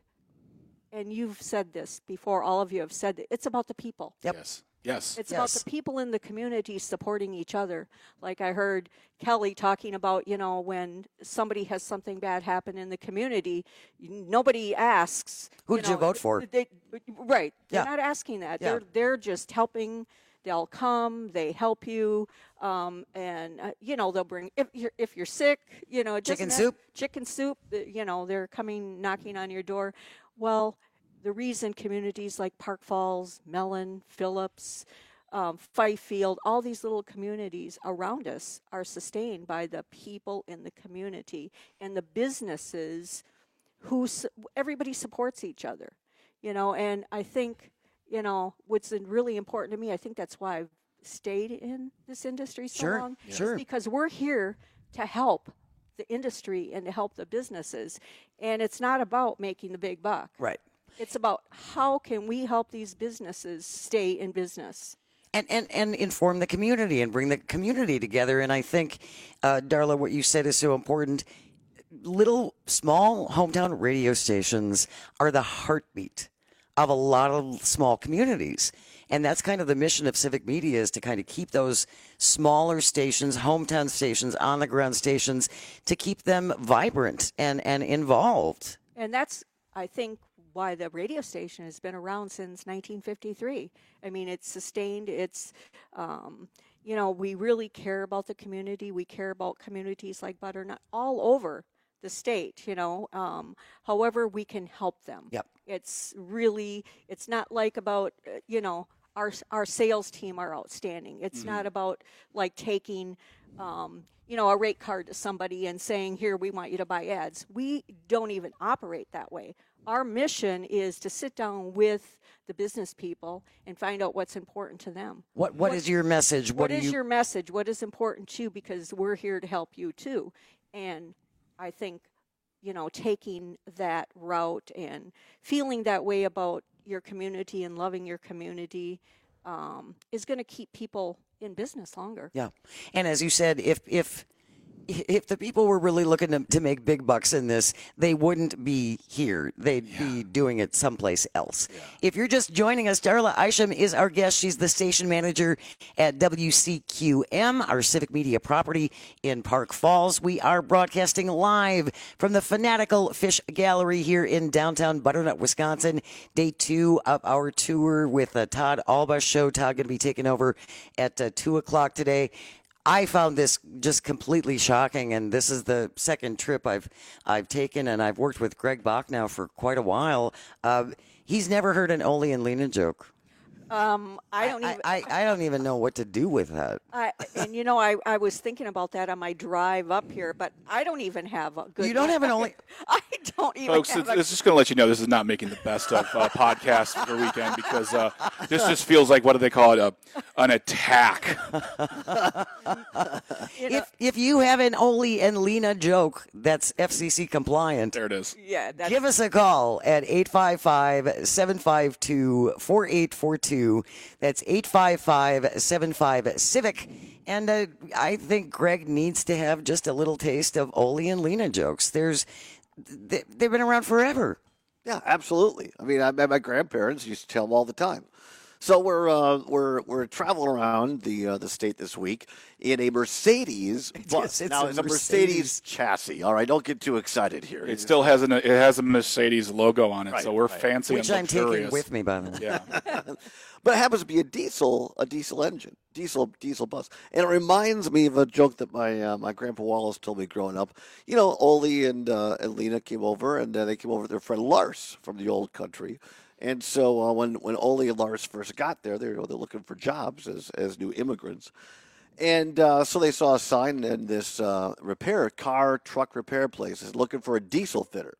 [SPEAKER 21] And you've said this before. All of you have said it. It's about the people.
[SPEAKER 19] Yep.
[SPEAKER 20] Yes. Yes.
[SPEAKER 21] It's about the people in the community supporting each other. Like I heard Kelly talking about, you know, when somebody has something bad happen in the community, nobody asks.
[SPEAKER 19] Who
[SPEAKER 21] you
[SPEAKER 19] did you
[SPEAKER 21] know,
[SPEAKER 19] vote for?
[SPEAKER 21] They, right. They're
[SPEAKER 19] Yeah.
[SPEAKER 21] not asking that.
[SPEAKER 19] Yeah.
[SPEAKER 21] They're they're just helping. They'll come. They help you, um, and uh, you know they'll bring if you're if you're sick. You know, it doesn't
[SPEAKER 19] Chicken
[SPEAKER 21] matter-
[SPEAKER 19] soup?
[SPEAKER 21] Chicken soup. uh, You know, they're coming knocking on your door. Well, the reason communities like Park Falls, Mellon, Phillips, um, Fifield, all these little communities around us are sustained by the people in the community and the businesses who su- everybody supports each other, you know. And I think, you know, what's really important to me, I think that's why I've stayed in this industry so
[SPEAKER 19] Sure,
[SPEAKER 21] long, is
[SPEAKER 19] sure.
[SPEAKER 21] because we're here to help the industry and to help the businesses, and it's not about making the big buck.
[SPEAKER 19] Right.
[SPEAKER 21] It's about how can we help these businesses stay in business.
[SPEAKER 19] And, and, and inform the community and bring the community together. And I think, uh, Darla, what you said is so important. Little, small hometown radio stations are the heartbeat of a lot of small communities. And that's kind of the mission of Civic Media, is to kind of keep those smaller stations, hometown stations, on-the-ground stations, to keep them vibrant and, and involved.
[SPEAKER 21] And that's, I think, why the radio station has been around since nineteen fifty-three. I mean, it's sustained. It's, um, you know, we really care about the community. We care about communities like Butternut all over the state, you know, um, however we can help them.
[SPEAKER 19] Yep.
[SPEAKER 21] It's really, it's not like about, uh, you know, our our sales team are outstanding. It's not about like taking, um, you know, a rate card to somebody and saying, here, we want you to buy ads. We don't even operate that way. Our mission is to sit down with the business people and find out what's important to them.
[SPEAKER 19] What What is your message?
[SPEAKER 21] What
[SPEAKER 19] do
[SPEAKER 21] is
[SPEAKER 19] you...
[SPEAKER 21] your message? What is important to you? Because we're here to help you too. And I think, you know, taking that route and feeling that way about your community and loving your community um, is going to keep people in business longer.
[SPEAKER 19] Yeah. And as you said, if if if the people were really looking to, to make big bucks in this, they wouldn't be here. They'd yeah. be doing it someplace else. Yeah. If you're just joining us, Darla Isham is our guest. She's the station manager at W C Q M, our Civic Media property in Park Falls. We are broadcasting live from the Fanatical Fish Gallery here in downtown Butternut, Wisconsin. Day two of our tour with the Todd Alba Show. Todd going to be taking over at uh, two o'clock today. I found this just completely shocking, and this is the second trip I've I've taken, and I've worked with Greg Bach now for quite a while. Uh, he's never heard an Ole and Lena joke.
[SPEAKER 21] Um, I don't even.
[SPEAKER 19] I, I, I don't even know what to do with that.
[SPEAKER 21] I, and you know, I, I was thinking about that on my drive up here, but I don't even have a good.
[SPEAKER 19] You don't have an only.
[SPEAKER 21] I don't even.
[SPEAKER 20] Folks,
[SPEAKER 21] have
[SPEAKER 20] it's,
[SPEAKER 21] a,
[SPEAKER 20] it's just going to let you know this is not making the best of uh, podcasts for the weekend because uh, this just feels like, what do they call it, a, an attack.
[SPEAKER 21] you know,
[SPEAKER 19] If if you have an Ole and Lena joke that's F C C compliant,
[SPEAKER 20] there it is.
[SPEAKER 21] yeah, that's,
[SPEAKER 19] give us a call at eight five five, seven five two, four eight four two. That's eight five five, seven five, CIVIC. And uh, I think Greg needs to have just a little taste of Ole and Lena jokes. There's, they, they've been around forever.
[SPEAKER 3] Yeah, absolutely. I mean, I, my grandparents used to tell them all the time. So we're uh, we're we're traveling around the uh, the state this week in a Mercedes bus.
[SPEAKER 19] Yes, it's
[SPEAKER 3] now
[SPEAKER 19] a
[SPEAKER 3] it's a
[SPEAKER 19] Mercedes.
[SPEAKER 3] Mercedes chassis. All right, don't get too excited here.
[SPEAKER 20] It still has an it has a Mercedes logo on it,
[SPEAKER 3] Right,
[SPEAKER 20] so we're
[SPEAKER 3] right.
[SPEAKER 20] fancy
[SPEAKER 19] Which
[SPEAKER 20] and
[SPEAKER 19] I'm taking
[SPEAKER 20] luxurious.
[SPEAKER 19] with me, by the way.
[SPEAKER 20] Yeah.
[SPEAKER 3] But it happens to be a diesel, a diesel engine, diesel diesel bus, and it reminds me of a joke that my uh, my grandpa Wallace told me growing up. You know, Ole and uh, and Lena came over, and uh, they came over with their friend Lars from the old country. And so uh, when when Ole and Lars first got there, they're they're looking for jobs as as new immigrants, and uh, so they saw a sign in this uh, repair car truck repair place is looking for a diesel fitter,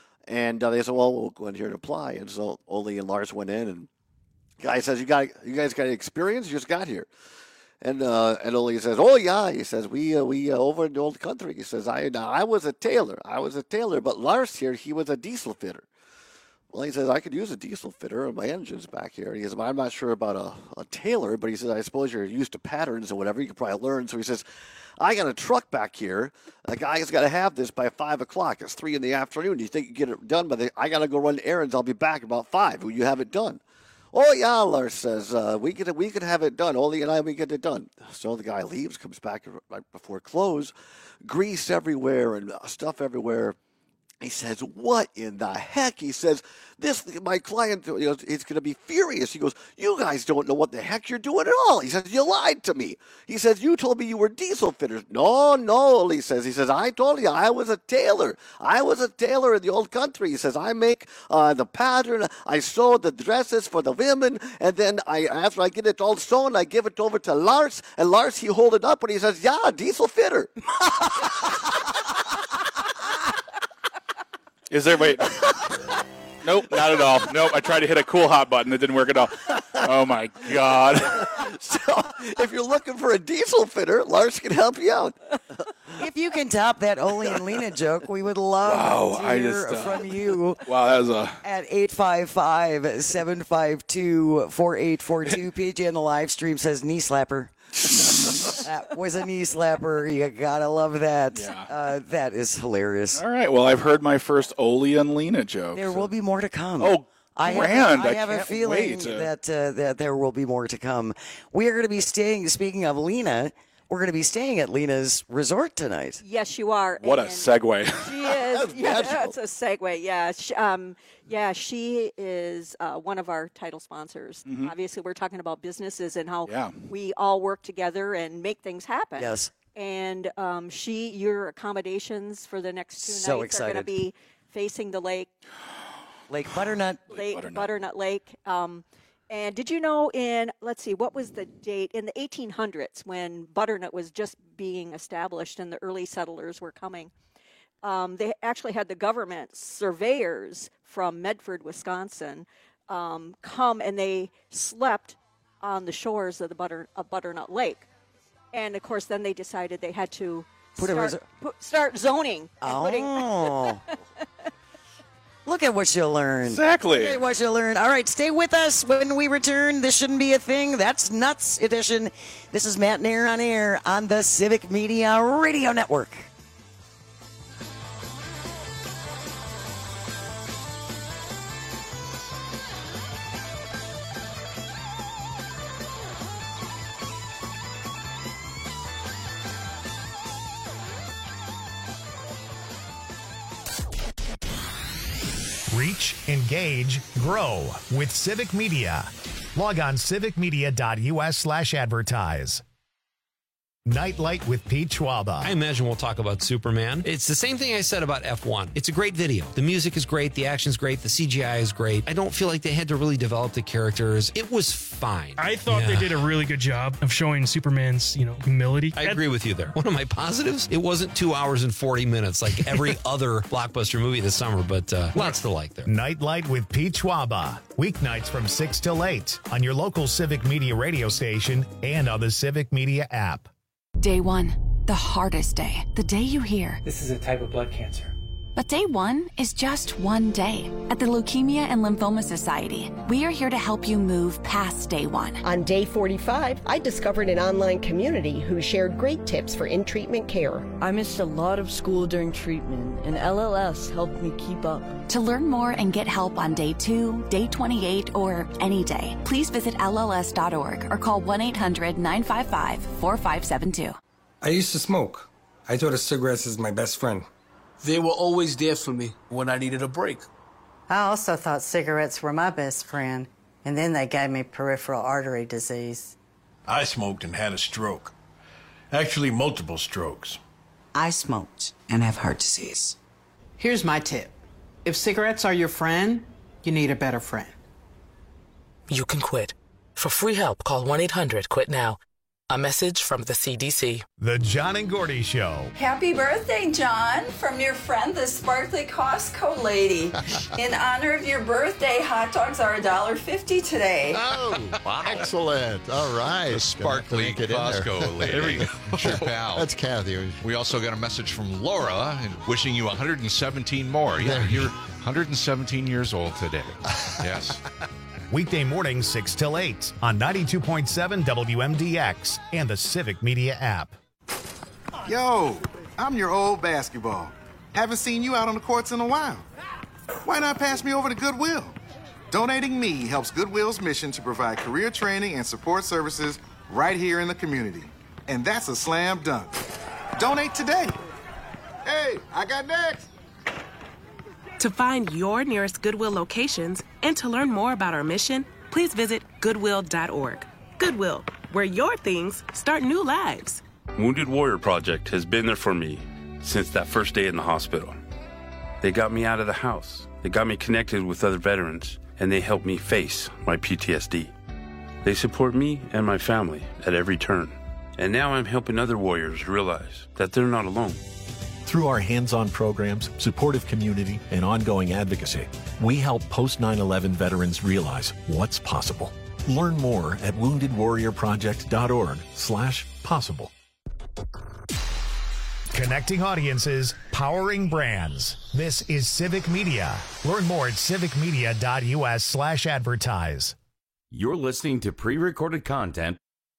[SPEAKER 3] and uh, they said, well, we'll go in here and apply. And so Ole and Lars went in, and the guy says, you got you guys got any experience? You just got here. And uh, and Ole says, oh yeah, he says we uh, we uh, over in the old country. He says I now I was a tailor, I was a tailor, but Lars here he was a diesel fitter. Well, he says, I could use a diesel fitter, and my engine's back here. And he says, well, I'm not sure about a, a tailor, but he says, I suppose you're used to patterns or whatever. You could probably learn. So he says, I got a truck back here. The guy's got to have this by five o'clock. It's three in the afternoon. Do you think you get it done? But I got to go run errands. I'll be back about five. Will you have it done? Oh, yeah, Lars says, uh, we could we could have it done. Ole and I, we get it done. So the guy leaves, comes back right before close, grease everywhere and stuff everywhere. He says, what in the heck? He says, this, my client, you know, is going to be furious. He goes, you guys don't know what the heck you're doing at all. He says, you lied to me. He says, you told me you were diesel fitters. No, no, he says. He says, I told you I was a tailor. I was a tailor in the old country. He says, I make uh, the pattern. I sew the dresses for the women. And then I, after I get it all sewn, I give it over to Lars. And Lars, he hold it up and he says, yeah, diesel fitter.
[SPEAKER 20] Is there, wait. Nope, not at all. Nope, I tried to hit a cool hot button. It didn't work at all. Oh, my God.
[SPEAKER 3] So if you're looking for a diesel fitter, Lars can help you out.
[SPEAKER 19] If you can top that Ole and Lena joke, we would love
[SPEAKER 20] Wow,
[SPEAKER 19] to
[SPEAKER 20] I
[SPEAKER 19] hear
[SPEAKER 20] just, uh,
[SPEAKER 19] from you.
[SPEAKER 20] Wow, that was a...
[SPEAKER 19] At eight five five, seven five two, four eight four two. P J on the live stream says knee slapper. That was a knee slapper. You gotta love that.
[SPEAKER 20] Yeah.
[SPEAKER 19] Uh, that is hilarious.
[SPEAKER 20] All right, well, I've heard my first Ole and Lena joke.
[SPEAKER 19] There will be more to come.
[SPEAKER 20] Oh,
[SPEAKER 19] I
[SPEAKER 20] grand.
[SPEAKER 19] have, I
[SPEAKER 20] I
[SPEAKER 19] have a
[SPEAKER 20] can't
[SPEAKER 19] feeling
[SPEAKER 20] wait to-
[SPEAKER 19] that uh, that there will be more to come. We are going to be staying. Speaking of Lena, we're going to be staying at Lena's resort tonight.
[SPEAKER 21] yes, you are.
[SPEAKER 20] What a
[SPEAKER 21] and
[SPEAKER 20] segue.
[SPEAKER 21] She is. yeah,
[SPEAKER 3] magical.
[SPEAKER 21] that's a segue. Yeah, she, um, yeah, she is uh, one of our title sponsors.
[SPEAKER 20] Mhm.
[SPEAKER 21] Obviously, we're talking about businesses and how
[SPEAKER 20] Yeah.
[SPEAKER 21] we all work together and make things happen.
[SPEAKER 19] Yes.
[SPEAKER 21] And um, she, your accommodations for the next two
[SPEAKER 19] So
[SPEAKER 21] nights are going to
[SPEAKER 19] excited.
[SPEAKER 21] be facing the lake,
[SPEAKER 19] Lake Butternut.
[SPEAKER 21] Lake
[SPEAKER 20] Butternut.
[SPEAKER 21] Butternut, Lake. Um, and did you know in, let's see, what was the date? In the eighteen hundreds when Butternut was just being established and the early settlers were coming, um, they actually had the government surveyors from Medford, Wisconsin, um, come and they slept on the shores of the Butter, of Butternut Lake. And, of course, then they decided they had to
[SPEAKER 19] Put a
[SPEAKER 21] start,
[SPEAKER 19] reser-
[SPEAKER 21] put, start zoning. And putting,
[SPEAKER 19] Oh. Look at what you learned.
[SPEAKER 20] Exactly.
[SPEAKER 19] Look at what you learned. All right, stay with us when we return. This shouldn't be a thing. That's Nuts Edition. This is Matt Nair on air on the Civic Media Radio Network.
[SPEAKER 13] Reach, engage, grow with Civic Media. Log on civicmedia.us slash advertise. Nightlight with Pete Schwaba.
[SPEAKER 16] I imagine we'll talk about Superman. It's the same thing I said about F one. It's a great video. The music is great. The action's great. The C G I is great. I don't feel like they had to really develop the characters. It was fine.
[SPEAKER 15] I thought
[SPEAKER 16] Yeah.
[SPEAKER 15] they did a really good job of showing Superman's, you know, humility.
[SPEAKER 16] I agree with you there. One of my positives, it wasn't two hours and forty minutes like every other blockbuster movie this summer, but uh, lots to like there.
[SPEAKER 13] Nightlight with Pete Schwaba. Weeknights from six till eight on your local Civic Media radio station and on the Civic Media app.
[SPEAKER 2] Day one, the hardest day. The day you hear.
[SPEAKER 22] This is a type of blood cancer.
[SPEAKER 2] But day one is just one day. At the Leukemia and Lymphoma Society, we are here to help you move past day one.
[SPEAKER 4] On day forty-five, I discovered an online community who shared great tips for in-treatment care.
[SPEAKER 5] I missed a lot of school during treatment, and L L S helped me keep up.
[SPEAKER 2] To learn more and get help on day two, day twenty-eight, or any day, please visit L L S dot org or call one eight hundred nine five five four five seven two.
[SPEAKER 6] I used to smoke. I thought a cigarette is my best friend.
[SPEAKER 7] They were always there for me when I needed a break.
[SPEAKER 8] I also thought cigarettes were my best friend, and then they gave me peripheral artery disease.
[SPEAKER 9] I smoked and had a stroke. Actually, multiple strokes.
[SPEAKER 10] I smoked and have heart disease.
[SPEAKER 11] Here's my tip. If cigarettes are your friend, you need a better friend.
[SPEAKER 12] You can quit. For free help, call one eight hundred quit now. A message from the C D C.
[SPEAKER 13] The John and Gordy Show.
[SPEAKER 23] Happy birthday, John, from your friend, the sparkly Costco lady. In honor of your birthday, hot dogs are one dollar fifty today.
[SPEAKER 24] Oh, wow. Excellent. All right.
[SPEAKER 25] The sparkly
[SPEAKER 24] Get in there.
[SPEAKER 25] Costco lady.
[SPEAKER 24] There we go.
[SPEAKER 25] Sure, pal.
[SPEAKER 24] That's Kathy.
[SPEAKER 25] We also got a message from Laura wishing you one hundred seventeen more. Yeah, you're one hundred seventeen years old today. Yes.
[SPEAKER 13] Weekday mornings six till eight on ninety-two point seven W M D X and the Civic Media app.
[SPEAKER 26] Yo, I'm your old basketball. Haven't seen you out on the courts in a while. Why not pass me over to Goodwill? Donating me helps Goodwill's mission to provide career training and support services right here in the community. And that's a slam dunk. Donate today. Hey, I got next.
[SPEAKER 27] To find your nearest Goodwill locations and to learn more about our mission, please visit goodwill dot org. Goodwill, where your things start new lives.
[SPEAKER 28] Wounded Warrior Project has been there for me since that first day in the hospital. They got me out of the house, they got me connected with other veterans, and they helped me face my P T S D. They support me and my family at every turn. And now I'm helping other warriors realize that they're not alone.
[SPEAKER 29] Through our hands-on programs, supportive community, and ongoing advocacy, we help post nine eleven veterans realize what's possible. Learn more at wounded warrior project dot org slash possible.
[SPEAKER 13] Connecting audiences, powering brands. This is Civic Media. Learn more at civic media dot U S slash advertise.
[SPEAKER 18] You're listening to pre-recorded content.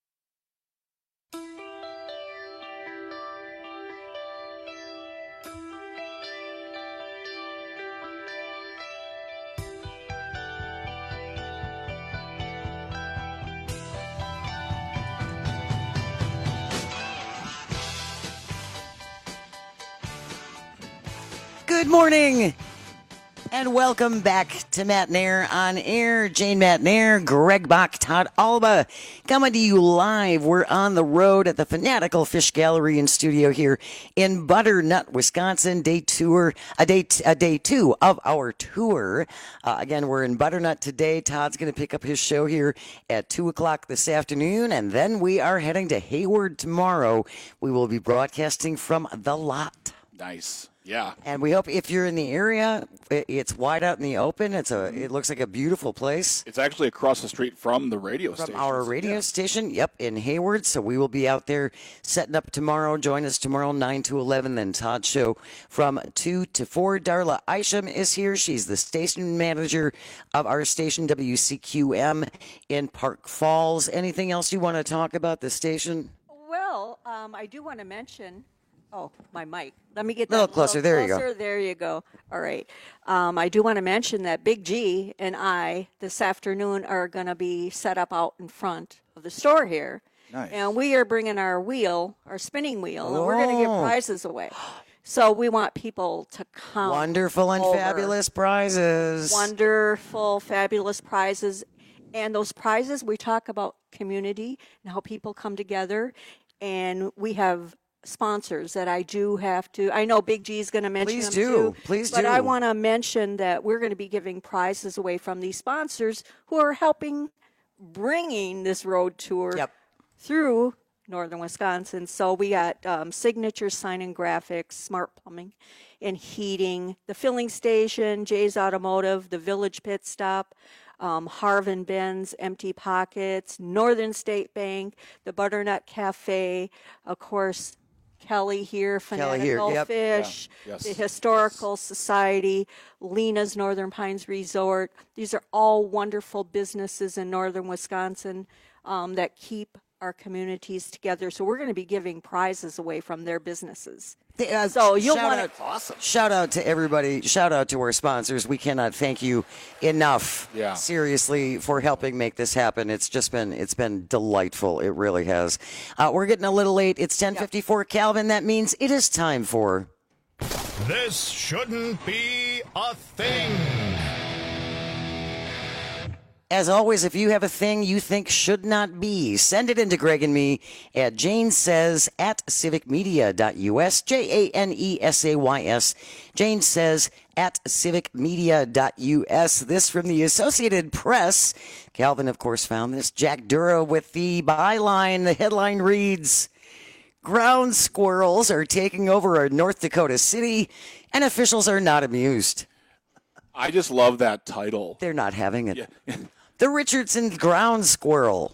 [SPEAKER 19] Good morning, and welcome back to Matt Nair on Air. Jane Matt Nair, Greg Bach, Todd Alba, coming to you live. We're on the road at the Fanatical Fish Gallery and Studio here in Butternut, Wisconsin. Day tour, a day, t- a day two of our tour. Uh, again, we're in Butternut today. Todd's going to pick up his show here at two o'clock this afternoon, and then we are heading to Hayward tomorrow. We will be broadcasting from the lot.
[SPEAKER 20] Nice. Yeah.
[SPEAKER 19] And we hope if you're in the area, it's wide out in the open. It's a. It looks like a beautiful place.
[SPEAKER 20] It's actually across the street from the radio
[SPEAKER 19] from
[SPEAKER 20] station.
[SPEAKER 19] our radio yeah. station. Yep, in Hayward. So we will be out there setting up tomorrow. Join us tomorrow, nine to eleven. Then Todd's show from two to four. Darla Isham is here. She's the station manager of our station, W C Q M in Park Falls. Anything else you want to talk about the station?
[SPEAKER 21] Well, um, I do want to mention. Oh, my mic. Let me get that
[SPEAKER 19] a little closer.
[SPEAKER 21] Little
[SPEAKER 19] there
[SPEAKER 21] closer.
[SPEAKER 19] you go.
[SPEAKER 21] There you go. All right. Um, I do want to mention that Big G and I this afternoon are going to be set up out in front of the store here.
[SPEAKER 20] Nice.
[SPEAKER 21] And we are bringing our wheel, our spinning wheel, and we're going to give
[SPEAKER 19] Oh.
[SPEAKER 21] prizes away. So we want people to come.
[SPEAKER 19] Wonderful and
[SPEAKER 21] over.
[SPEAKER 19] fabulous prizes.
[SPEAKER 21] Wonderful, fabulous prizes. And those prizes, we talk about community and how people come together and we have sponsors that I do have to. I know Big G is going to mention
[SPEAKER 19] Please
[SPEAKER 21] them
[SPEAKER 19] do.
[SPEAKER 21] too,
[SPEAKER 19] Please
[SPEAKER 21] but
[SPEAKER 19] do.
[SPEAKER 21] I want to mention that we're going to be giving prizes away from these sponsors who are helping bringing this road tour
[SPEAKER 19] Yep.
[SPEAKER 21] through northern Wisconsin. So we got um, Signature Sign and Graphics, Smart Plumbing and Heating, the Filling Station, Jay's Automotive, the Village Pit Stop, um, Harvin Benz, Empty Pockets, Northern State Bank, the Butternut Cafe, of course, Kelly here,
[SPEAKER 19] Kelly here,
[SPEAKER 21] Fanatical
[SPEAKER 19] yep.
[SPEAKER 21] Fish,
[SPEAKER 20] Yeah, yes,
[SPEAKER 21] the Historical Society, Lena's Northern Pines Resort. These are all wonderful businesses in northern Wisconsin um, that keep our communities together. So we're going to be giving prizes away from their businesses.
[SPEAKER 19] The, uh,
[SPEAKER 21] So you'll
[SPEAKER 19] shout
[SPEAKER 21] want
[SPEAKER 19] out,
[SPEAKER 21] to. Awesome.
[SPEAKER 19] Shout out to everybody. Shout out to our sponsors. We cannot thank you enough.
[SPEAKER 20] Yeah.
[SPEAKER 19] Seriously, for helping make this happen. It's just been it's been delightful. It really has. Uh, we're getting a little late. It's ten fifty-four, Calvin. That means it is time for.
[SPEAKER 13] This shouldn't be a thing.
[SPEAKER 19] As always, if you have a thing you think should not be, send it into Greg and me at Jane Says at civic media dot U S, J A N E S A Y S. Jane Says at civic media dot U S. This from the Associated Press. Calvin, of course, found this. Jack Dura with the byline. The headline reads, ground squirrels are taking over a North Dakota city, and officials are not amused.
[SPEAKER 20] I just love that title.
[SPEAKER 19] They're not having it.
[SPEAKER 20] Yeah.
[SPEAKER 19] The Richardson ground squirrel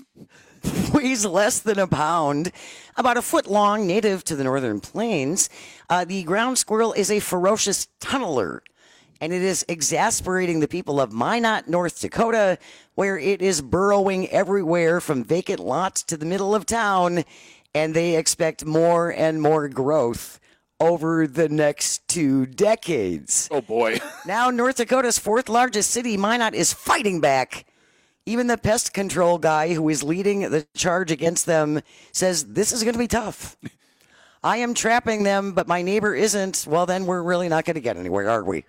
[SPEAKER 19] weighs less than a pound, about a foot long, native to the northern plains. Uh, the ground squirrel is a ferocious tunneler, and it is exasperating the people of Minot, North Dakota, where it is burrowing everywhere from vacant lots to the middle of town, and they expect more and more growth over the next two decades.
[SPEAKER 20] Oh, boy.
[SPEAKER 19] Now, North Dakota's fourth largest city, Minot, is fighting back. Even the pest control guy who is leading the charge against them says this is going to be tough. I am trapping them, but my neighbor isn't. Well, then we're really not going to get anywhere, are we?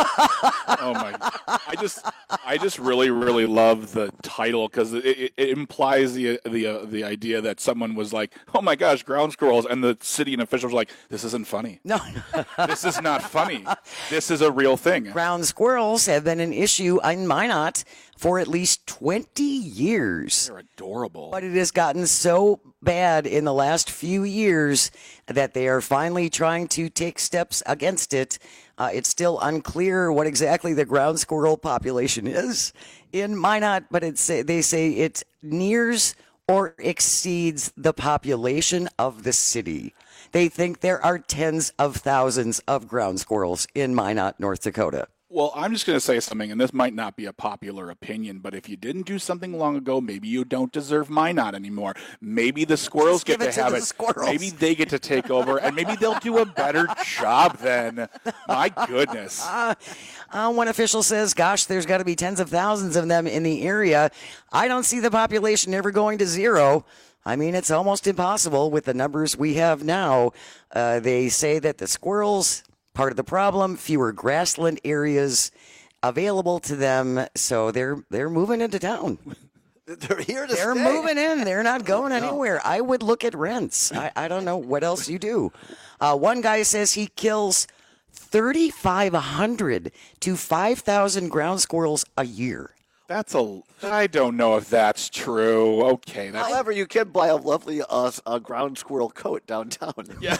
[SPEAKER 20] Oh my! I just, I just really, really love the title because it, it, it implies the the uh, the idea that someone was like, "Oh my gosh, ground squirrels," and the city and officials were like, "This isn't funny.
[SPEAKER 19] No,
[SPEAKER 20] this is not funny. This is a real thing."
[SPEAKER 19] Ground squirrels have been an issue in Minot for at least twenty years.
[SPEAKER 20] They're adorable.
[SPEAKER 19] But it has gotten so bad in the last few years that they are finally trying to take steps against it. Uh, it's still unclear what exactly the ground squirrel population is in Minot, but it's, they say it nears or exceeds the population of the city. They think there are tens of thousands of ground squirrels in Minot, North Dakota.
[SPEAKER 20] Well, I'm just going to say something, and this might not be a popular opinion, but if you didn't do something long ago, maybe you don't deserve Minot anymore. Maybe the squirrels
[SPEAKER 19] Just
[SPEAKER 20] get
[SPEAKER 19] give
[SPEAKER 20] to
[SPEAKER 19] it to
[SPEAKER 20] have
[SPEAKER 19] the
[SPEAKER 20] it.
[SPEAKER 19] squirrels.
[SPEAKER 20] Maybe they get to take over, and maybe they'll do a better job then. My goodness.
[SPEAKER 19] Uh, uh, one official says, gosh, there's got to be tens of thousands of them in the area. I don't see the population ever going to zero. I mean, it's almost impossible with the numbers we have now. Uh, they say that the squirrels, part of the problem, fewer grassland areas available to them, so they're they're moving into town.
[SPEAKER 1] They're here to
[SPEAKER 19] They're
[SPEAKER 1] stay.
[SPEAKER 19] moving in. They're not going anywhere. I would look at rents. I, I don't know what else you do. Uh, one guy says he kills thirty-five hundred to five thousand ground squirrels a year.
[SPEAKER 20] That's a. I don't know if that's true. Okay. That's,
[SPEAKER 1] However, you can buy a lovely uh, uh, ground squirrel coat downtown.
[SPEAKER 20] Yes.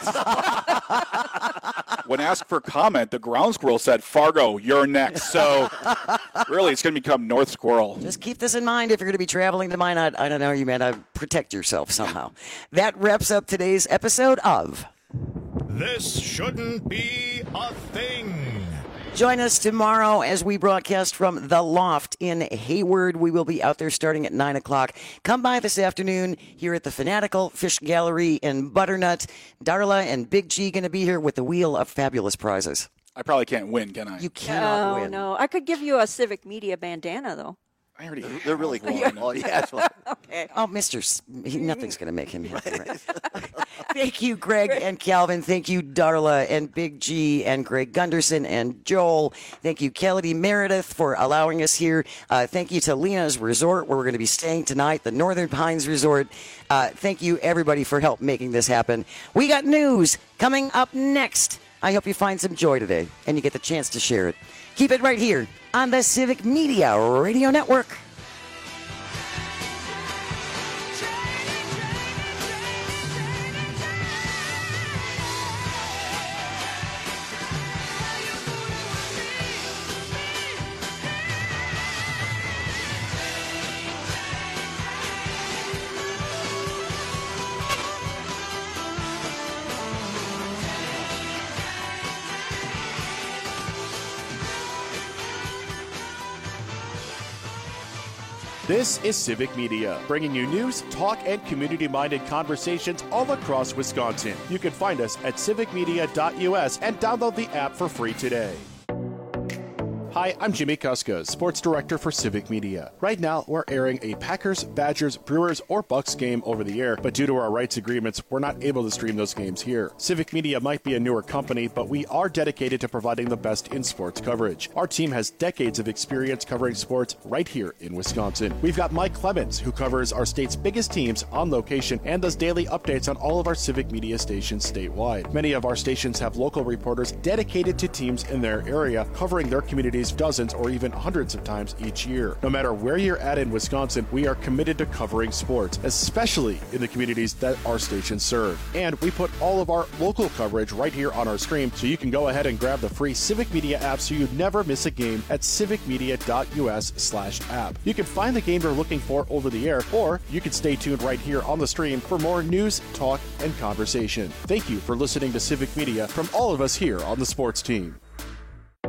[SPEAKER 20] When asked for comment, the ground squirrel said, "Fargo, you're next." So, really, it's going to become North Squirrel.
[SPEAKER 19] Just keep this in mind if you're going to be traveling to Minot. I don't know, you may to protect yourself somehow. That wraps up today's episode of
[SPEAKER 13] This Shouldn't Be a Thing.
[SPEAKER 19] Join us tomorrow as we broadcast from The Loft in Hayward. We will be out there starting at nine o'clock. Come by this afternoon here at the Fanatical Fish Gallery in Butternut. Darla and Big G going to be here with the Wheel of Fabulous Prizes.
[SPEAKER 20] I probably can't win, can I?
[SPEAKER 19] You cannot
[SPEAKER 21] Oh,
[SPEAKER 19] win.
[SPEAKER 21] no. I could give you a Civic Media bandana, though.
[SPEAKER 20] I already.
[SPEAKER 1] They're really cool. Oh, yeah.
[SPEAKER 21] Okay.
[SPEAKER 19] Oh, Mister S- he, nothing's going to make him happy. Right? Thank you, Greg and Calvin. Thank you, Darla and Big G and Greg Gunderson and Joel. Thank you, Kelly Meredith, for allowing us here. Uh, thank you to Lena's Resort, where we're going to be staying tonight, the Northern Pines Resort. Uh, thank you, everybody, for help making this happen. We got news coming up next. I hope you find some joy today and you get the chance to share it. Keep it right here on the Civic Media Radio Network.
[SPEAKER 2] This is Civic Media, bringing you news, talk, and community-minded conversations all across Wisconsin. You can find us at civic media dot U S and download the app for free today. Hi, I'm Jimmy Kuska, Sports Director for Civic Media. Right now, we're airing a Packers, Badgers, Brewers, or Bucks game over the air, but due to our rights agreements, we're not able to stream those games here. Civic Media might be a newer company, but we are dedicated to providing the best in sports coverage. Our team has decades of experience covering sports right here in Wisconsin. We've got Mike Clemens, who covers our state's biggest teams on location and does daily updates on all of our Civic Media stations statewide. Many of our stations have local reporters dedicated to teams in their area, covering their communities dozens or even hundreds of times each year. No matter where you're at in Wisconsin, we are committed to covering sports, especially in the communities that our stations serve. And we put all of our local coverage right here on our screen, so you can go ahead and grab the free Civic Media app so you never miss a game at civic media dot U S slash app. You can find the game you're looking for over the air, or you can stay tuned right here on the stream for more news, talk, and conversation. Thank you for listening to Civic Media from all of us here on the sports team.